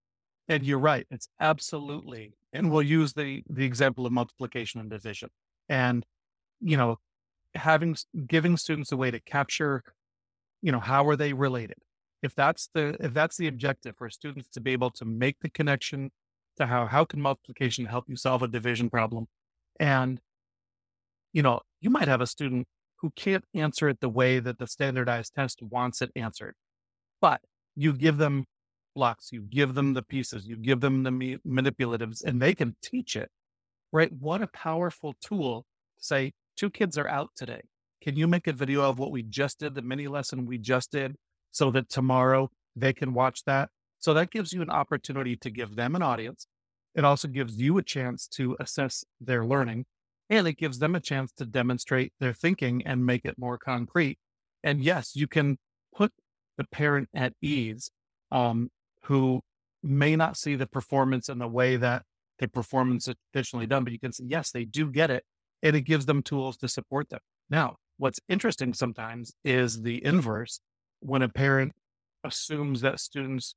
and you're right. It's absolutely, and we'll use the the example of multiplication and division, and you know, having s- giving students a way to capture, you know, how are they related? If that's the if that's the objective for students to be able to make the connection to how how can multiplication help you solve a division problem, and you know, you might have a student who can't answer it the way that the standardized test wants it answered, but you give them blocks, you give them the pieces, you give them the me- manipulatives, and they can teach it, right? What a powerful tool to say, two kids are out today. Can you make a video of what we just did, the mini lesson we just did, so that tomorrow they can watch that? So that gives you an opportunity to give them an audience. It also gives you a chance to assess their learning, and it gives them a chance to demonstrate their thinking and make it more concrete. And yes, you can put the parent at ease, um, who may not see the performance in the way that the performance is traditionally done, but you can say, yes, they do get it. And it gives them tools to support them. Now, what's interesting sometimes is the inverse when a parent assumes that students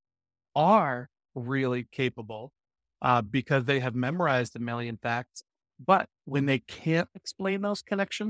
are really capable uh, because they have memorized a million facts. But when they can't explain those connections,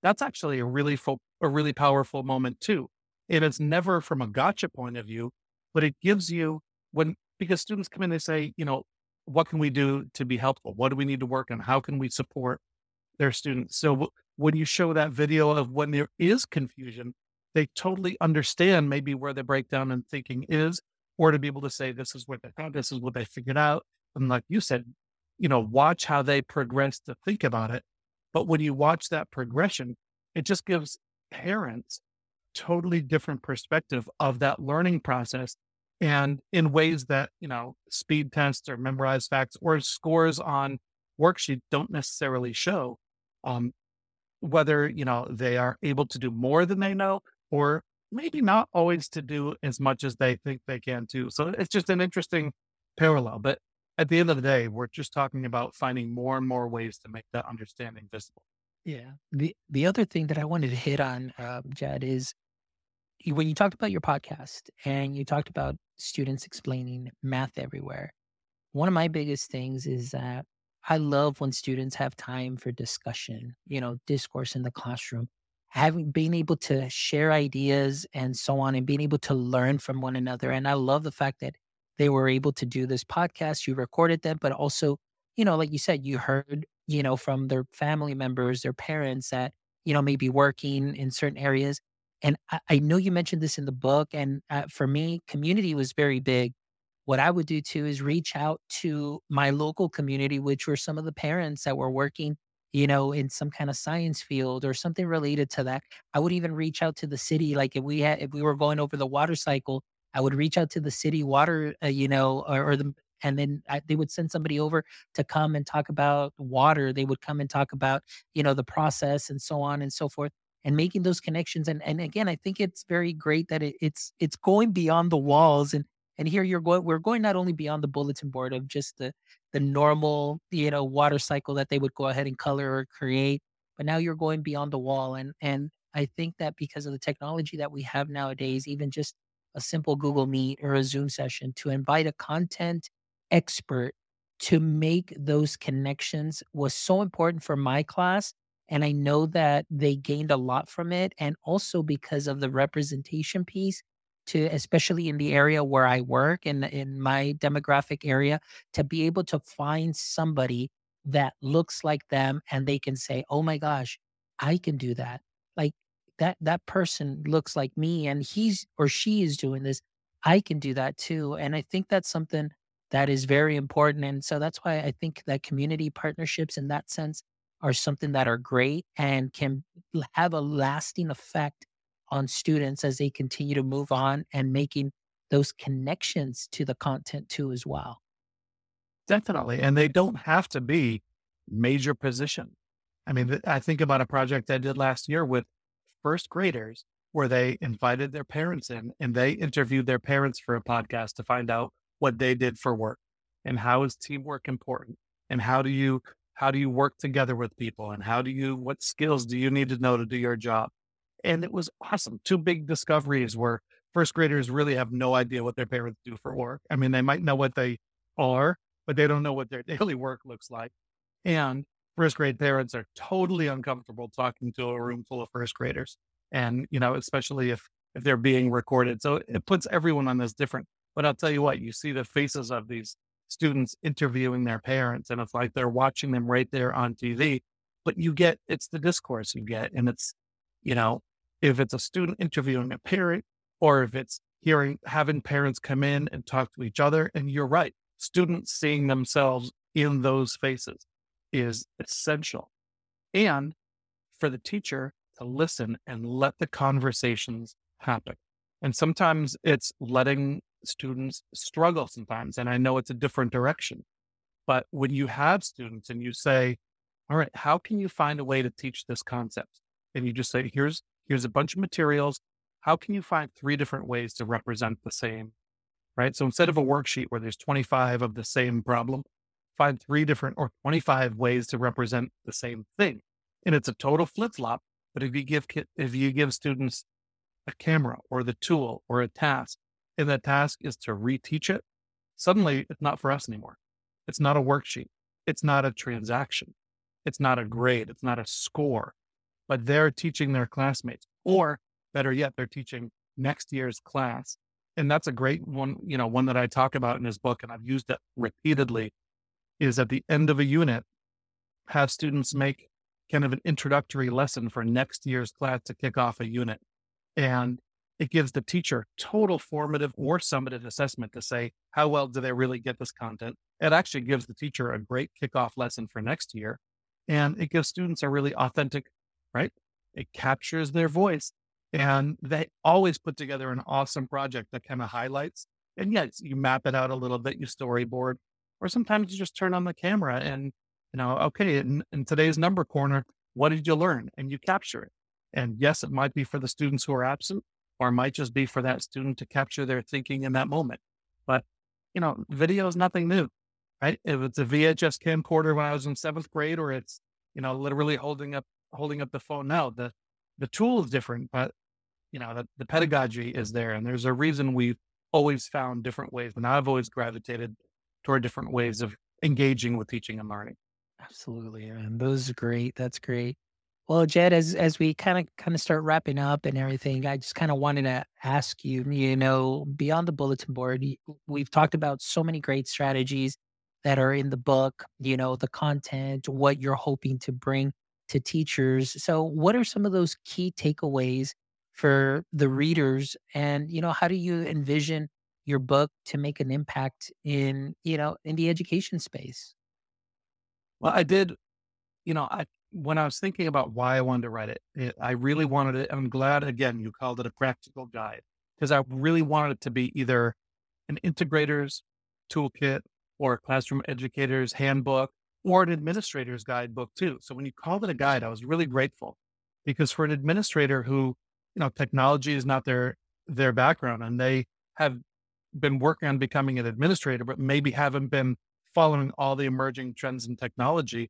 that's actually a really full, a really powerful moment too. And it's never from a gotcha point of view, but it gives you when because students come in, they say, you know, what can we do to be helpful? What do we need to work on? How can we support their students? So w- when you show that video of when there is confusion, they totally understand maybe where the breakdown in thinking is, or to be able to say, this is what they thought, this is what they figured out. And like you said, you know, watch how they progress to think about it. But when you watch that progression, it just gives parents totally different perspective of that learning process and in ways that, you know, speed tests or memorized facts or scores on worksheet don't necessarily show. Um, whether, you know, they are able to do more than they know or maybe not always to do as much as they think they can too. So it's just an interesting parallel. But at the end of the day, we're just talking about finding more and more ways to make that understanding visible. Yeah. The the other thing that I wanted to hit on, um, Jed, is you- when you talked about your podcast and you talked about students explaining math everywhere. One of my biggest things is that I love when students have time for discussion, you know, discourse in the classroom, having being able to share ideas and so on, and being able to learn from one another. And I love the fact that they were able to do this podcast. You recorded them, but also, you know, like you said, you heard, you know, from their family members, their parents that, you know, maybe working in certain areas. And I, I know you mentioned this in the book. And uh, for me, community was very big. What I would do too is reach out to my local community, which were some of the parents that were working, you know, in some kind of science field or something related to that. I would even reach out to the city. Like if we had, if we were going over the water cycle, I would reach out to the city water, uh, you know, or, or the, and then I, they would send somebody over to come and talk about water. They would come and talk about, you know, the process and so on and so forth, and making those connections. And and again, I think it's very great that it, it's it's going beyond the walls. And and here you're going, we're going not only beyond the bulletin board of just the the normal, you know, water cycle that they would go ahead and color or create, but now you're going beyond the wall. And and I think that because of the technology that we have nowadays, even just a simple Google Meet or a Zoom session to invite a content expert to make those connections was so important for my class. And I know that they gained a lot from it. And also because of the representation piece, to especially in the area where I work in in my demographic area, to be able to find somebody that looks like them and they can say, "Oh my gosh, I can do that." Like that that person looks like me and he's or she is doing this. I can do that too. And I think that's something that is very important. And so that's why I think that community partnerships in that sense are something that are great and can l- have a lasting effect on students as they continue to move on and making those connections to the content too as well. Definitely. And they don't have to be major position. I mean, th- I think about a project I did last year with first graders where they invited their parents in and they interviewed their parents for a podcast to find out what they did for work and how is teamwork important and how do you how do you work together with people and how do you what skills do you need to know to do your job. And it was awesome. Two big discoveries where first graders really have no idea what their parents do for work. I mean, they might know what they are, but they don't know what their daily work looks like. And first grade parents are totally uncomfortable talking to a room full of first graders. And, you know, especially if if they're being recorded. So it puts everyone on this different. But I'll tell you what, you see the faces of these students interviewing their parents, and it's like they're watching them right there on T V. But you get it's the discourse you get, and it's, you know, if it's a student interviewing a parent, or if it's hearing having parents come in and talk to each other. And you're right, students seeing themselves in those faces is essential. And for the teacher to listen and let the conversations happen. And sometimes it's letting students struggle sometimes. And I know it's a different direction. But when you have students and you say, all right, how can you find a way to teach this concept? And you just say, here's here's a bunch of materials. How can you find three different ways to represent the same, right? So instead of a worksheet where there's twenty-five of the same problem, find three different or twenty-five ways to represent the same thing. And it's a total flip flop. But if you give ki- if you give students a camera or the tool or a task, and the task is to reteach it, suddenly it's not for us anymore. It's not a worksheet. It's not a transaction. It's not a grade. It's not a score. but they're teaching their classmates, or better yet, they're teaching next year's class. And that's a great one, you know, one that I talk about in this book, and I've used it repeatedly, is at the end of a unit, have students make kind of an introductory lesson for next year's class to kick off a unit. And it gives the teacher total formative or summative assessment to say, how well do they really get this content? It actually gives the teacher a great kickoff lesson for next year. And it gives students a really authentic, right? It captures their voice. And they always put together an awesome project that kind of highlights. And yes, you map it out a little bit, you storyboard, or sometimes you just turn on the camera and, you know, okay, in, in today's number corner, what did you learn? And you capture it. And yes, it might be for the students who are absent, or it might just be for that student to capture their thinking in that moment. But, you know, video is nothing new, right? If it's a V H S camcorder when I was in seventh grade, or it's, you know, literally holding up, holding up the phone now, the, the tool is different, but, you know, the, the pedagogy is there. And there's a reason we've always found different ways. And I've always gravitated toward different ways of engaging with teaching and learning. Absolutely, man. Those are great. That's great. Well, Jed, as as we kind of kind of start wrapping up and everything, I just kind of wanted to ask you, you know, beyond the bulletin board, y- we've talked about so many great strategies that are in the book, you know, the content, what you're hoping to bring to teachers. So, what are some of those key takeaways for the readers? And, you know, how do you envision your book to make an impact in, you know, in the education space? Well, I did, you know, I, when I was thinking about why I wanted to write it, it I really wanted it. I'm glad, again, you called it a practical guide, because I really wanted it to be either an integrator's toolkit or a classroom educator's handbook or an administrator's guidebook too. So when you called it a guide, I was really grateful, because for an administrator who, you know, technology is not their, their background, and they have been working on becoming an administrator, but maybe haven't been following all the emerging trends in technology.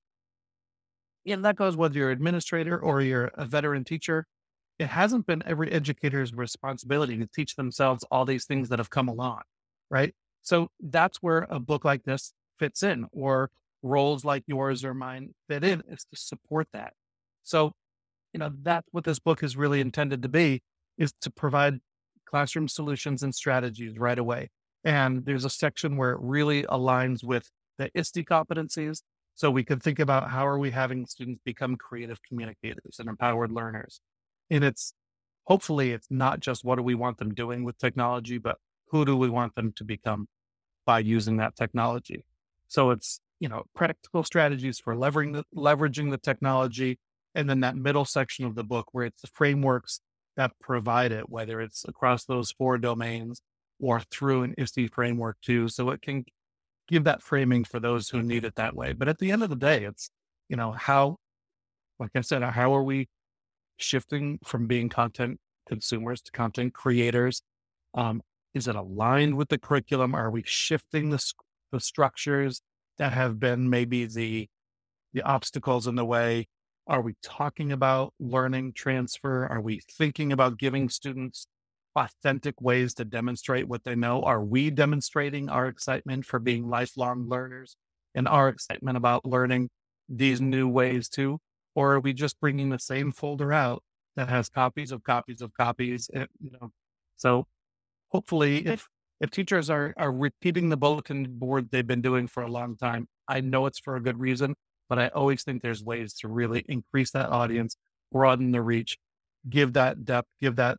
And that goes whether you're an administrator or you're a veteran teacher. It hasn't been every educator's responsibility to teach themselves all these things that have come along, right? So that's where a book like this fits in, or roles like yours or mine fit in, is to support that. So, you know, that's what this book is really intended to be, is to provide classroom solutions and strategies right away. And there's a section where it really aligns with the I S T E competencies. So we can think about, how are we having students become creative communicators and empowered learners? And it's, hopefully it's not just what do we want them doing with technology, but who do we want them to become by using that technology? So it's, you know, practical strategies for leveraging the, leveraging the technology. And then that middle section of the book where it's the frameworks that provide it, whether it's across those four domains or through an I S T E framework too. So it can give that framing for those who need it that way. But at the end of the day, it's, you know, how, like I said, how are we shifting from being content consumers to content creators? Um, is it aligned with the curriculum? Are we shifting the, s- the structures that have been maybe the, the obstacles in the way? Are we talking about learning transfer? Are we thinking about giving students authentic ways to demonstrate what they know? Are we demonstrating our excitement for being lifelong learners and our excitement about learning these new ways too? Or are we just bringing the same folder out that has copies of copies of copies? And, you know, so hopefully, if if teachers are are repeating the bulletin board they've been doing for a long time, I know it's for a good reason, but I always think there's ways to really increase that audience, broaden the reach, give that depth, give that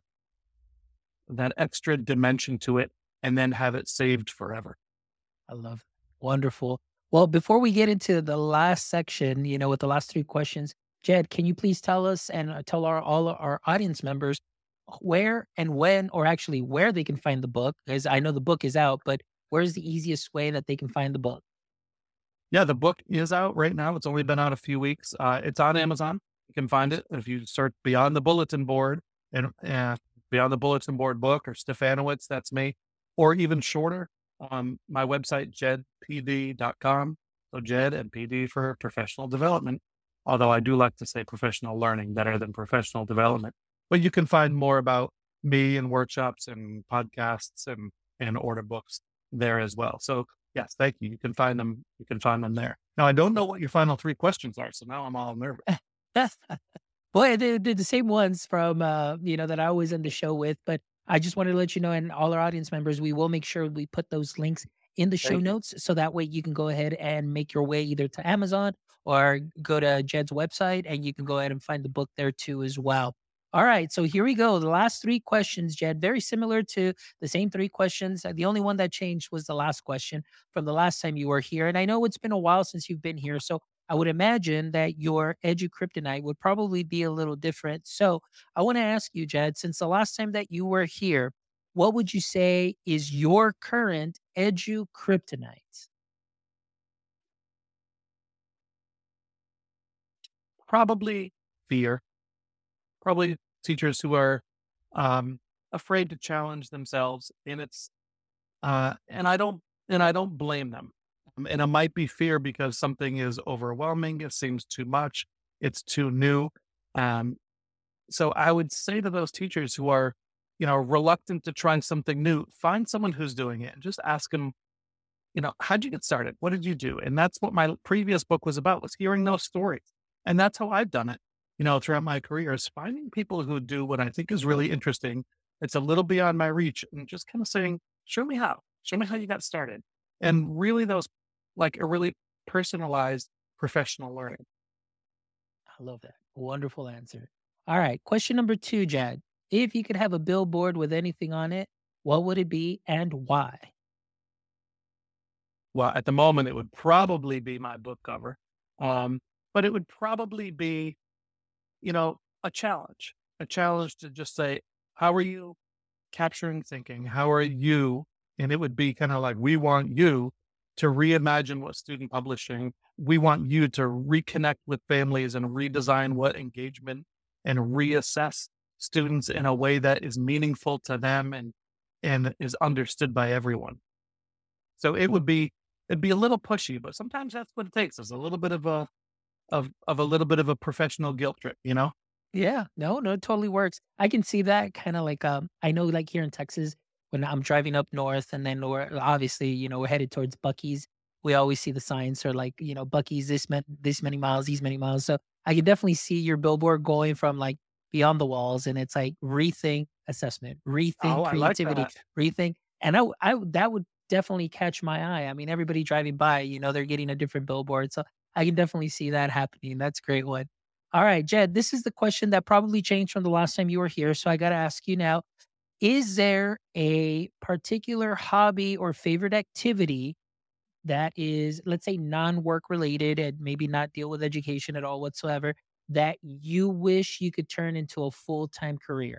that extra dimension to it, and then have it saved forever. I love it. Wonderful. Well, before we get into the last section, you know, with the last three questions, Jed, can you please tell us and uh, tell our all our audience members where and when, or actually where they can find the book? Because I know the book is out, but where's the easiest way that they can find the book? Yeah, the book is out right now. It's only been out a few weeks. Uh, it's on Amazon. You can find it if you search Beyond the Bulletin Board, and uh, Beyond the Bulletin Board book, or Stefanowitz, that's me, or even shorter. Um, my website, jed p d dot com. So Jed and P D for professional development. Although I do like to say professional learning better than professional development. But you can find more about me and workshops and podcasts and, and order books there as well. So yes, thank you. You can find them. You can find them there. Now, I don't know what your final three questions are, so now I'm all nervous. Well, they're, they're the same ones from, uh, you know, that I always end the show with. But I just wanted to let you know, and all our audience members, we will make sure we put those links in the show Thank you. notes. So that way you can go ahead and make your way either to Amazon or go to Jed's website and you can go ahead and find the book there too as well. All right. So here we go. The last three questions, Jed, very similar to the same three questions. Uh, The only one that changed was the last question from the last time you were here. And I know it's been a while since you've been here. So I would imagine that your edu kryptonite would probably be a little different. So I want to ask you, Jed, since the last time that you were here, what would you say is your current edu kryptonite? Probably fear. Probably teachers who are um, afraid to challenge themselves, and it's uh, and I don't and I don't blame them. Um, and it might be fear because something is overwhelming. It seems too much. It's too new. Um, so I would say to those teachers who are, you know, reluctant to trying something new, find someone who's doing it and just ask them, you know, how'd you get started? What did you do? And that's what my previous book was about, was hearing those stories. And that's how I've done it, you know, throughout my career, is finding people who do what I think is really interesting. It's a little beyond my reach and just kind of saying, show me how, show me how you got started. And really those, like, a really personalized professional learning. I love that. Wonderful answer. All right. Question number two, Jad. If you could have a billboard with anything on it, what would it be and why? Well, at the moment, it would probably be my book cover. Um, but it would probably be, you know, a challenge, a challenge to just say, how are you capturing thinking? How are you? And it would be kind of like, we want you to reimagine what student publishing, we want you to reconnect with families and redesign what engagement and reassess students in a way that is meaningful to them and and is understood by everyone. So it would be it'd be a little pushy, but sometimes that's what it takes. Is a little bit of a of of a little bit of a professional guilt trip, you know? Yeah, no, no, it totally works. I can see that kind of like um I know like here in Texas when I'm driving up north and then we're obviously, you know, we're headed towards Bucky's. We always see the signs or like, you know, Bucky's this meant this many miles, these many miles. So I can definitely see your billboard going from like beyond the walls and it's like rethink assessment, Oh, rethink I like creativity, that. rethink. And I, w- I w- that would definitely catch my eye. I mean, everybody driving by, you know, they're getting a different billboard. So I can definitely see that happening. That's a great one. All right, Jed, this is the question that probably changed from the last time you were here. So I got to ask you now, is there a particular hobby or favorite activity that is, let's say, non work related and maybe not deal with education at all whatsoever that you wish you could turn into a full time career?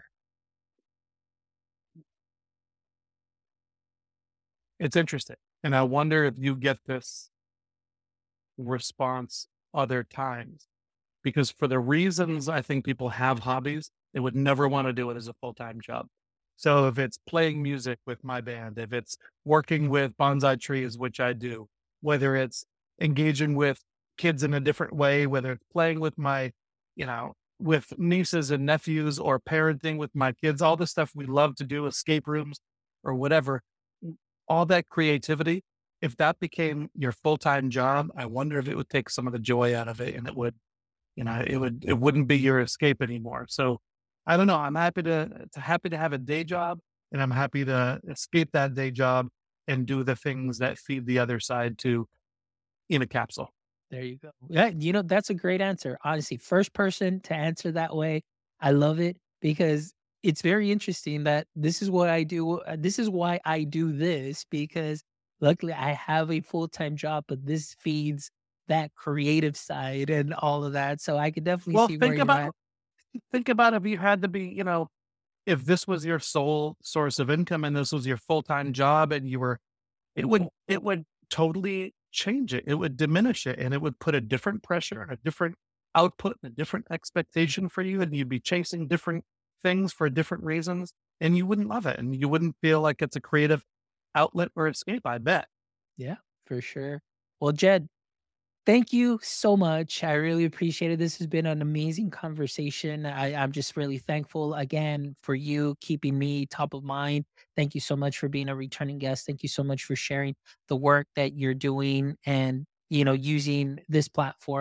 It's interesting. And I wonder if you get this response other times, because for the reasons I think people have hobbies, they would never want to do it as a full-time job. So if it's playing music with my band, if it's working with bonsai trees, which I do, whether it's engaging with kids in a different way, whether it's playing with my, you know, with nieces and nephews or parenting with my kids, all the stuff we love to do, escape rooms or whatever, all that creativity, if that became your full-time job, I wonder if it would take some of the joy out of it and it would, you know, it would it wouldn't be your escape anymore. So I don't know. I'm happy to to happy to have a day job and I'm happy to escape that day job and do the things that feed the other side to in a capsule. There you go. Yeah, you know, that's a great answer. Honestly, first person to answer that way. I love it because it's very interesting that this is what I do. uh, This is why I do this because luckily I have a full time job, but this feeds that creative side and all of that. So I can definitely Well, see where think you're at. about think about if you had to be, you know, if this was your sole source of income and this was your full-time job and you were it would it would totally change it. It would diminish it and it would put a different pressure and a different output and a different expectation for you. And you'd be chasing different things for different reasons and you wouldn't love it. And you wouldn't feel like it's a creative outlet or escape, I bet. Yeah, for sure. Well, Jed, thank you so much. I really appreciate it. This has been an amazing conversation. I, I'm just really thankful again for you keeping me top of mind. Thank you so much for being a returning guest. Thank you so much for sharing the work that you're doing and, you know, using this platform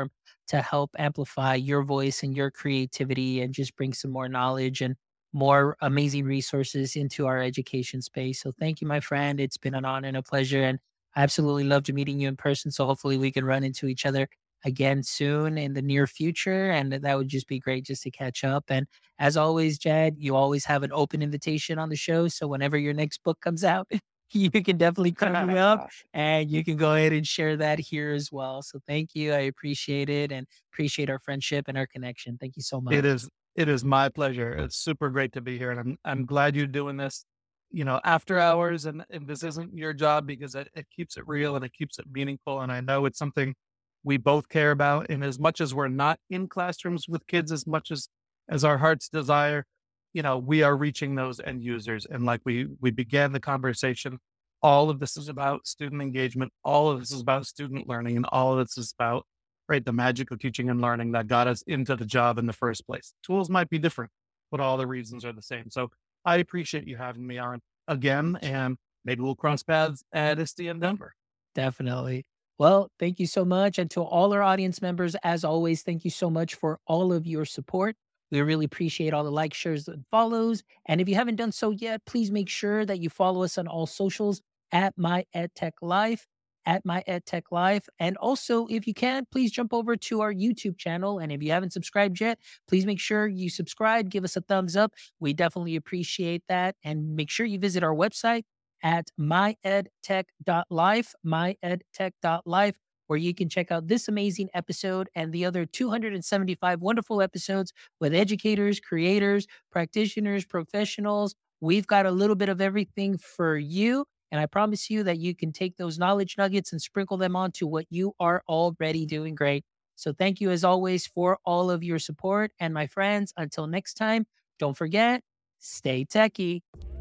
to help amplify your voice and your creativity and just bring some more knowledge and more amazing resources into our education space. So thank you, my friend. It's been an honor and a pleasure. And I absolutely loved meeting you in person. So hopefully we can run into each other again soon in the near future. And that would just be great just to catch up. And as always, Jed, you always have an open invitation on the show. So whenever your next book comes out, you can definitely come me up and you can go ahead and share that here as well. So thank you. I appreciate it and appreciate our friendship and our connection. Thank you so It much. is it is my pleasure. It's super great to be here, and I'm I'm glad you're doing this, you know, after hours, and, and this isn't your job because it, it keeps it real and it keeps it meaningful. And I know it's something we both care about. And as much as we're not in classrooms with kids, as much as as our hearts desire, you know, we are reaching those end users. And like we we began the conversation, all of this is about student engagement. All of this is about student learning, and all of this is about right? The magic of teaching and learning that got us into the job in the first place. Tools might be different, but all the reasons are the same. So I appreciate you having me on again, and maybe we'll cross paths at I S D in Denver. Definitely. Well, thank you so much. And to all our audience members, as always, thank you so much for all of your support. We really appreciate all the likes, shares, and follows. And if you haven't done so yet, please make sure that you follow us on all socials at My EdTech Life, at My EdTech Life. And also, if you can, please jump over to our YouTube channel. And if you haven't subscribed yet, please make sure you subscribe, give us a thumbs up. We definitely appreciate that. And make sure you visit our website at my ed tech dot life, my ed tech dot life, where you can check out this amazing episode and the other two hundred seventy-five wonderful episodes with educators, creators, practitioners, professionals. We've got a little bit of everything for you. And I promise you that you can take those knowledge nuggets and sprinkle them onto what you are already doing great. So thank you as always for all of your support. And my friends, until next time, don't forget, stay techie.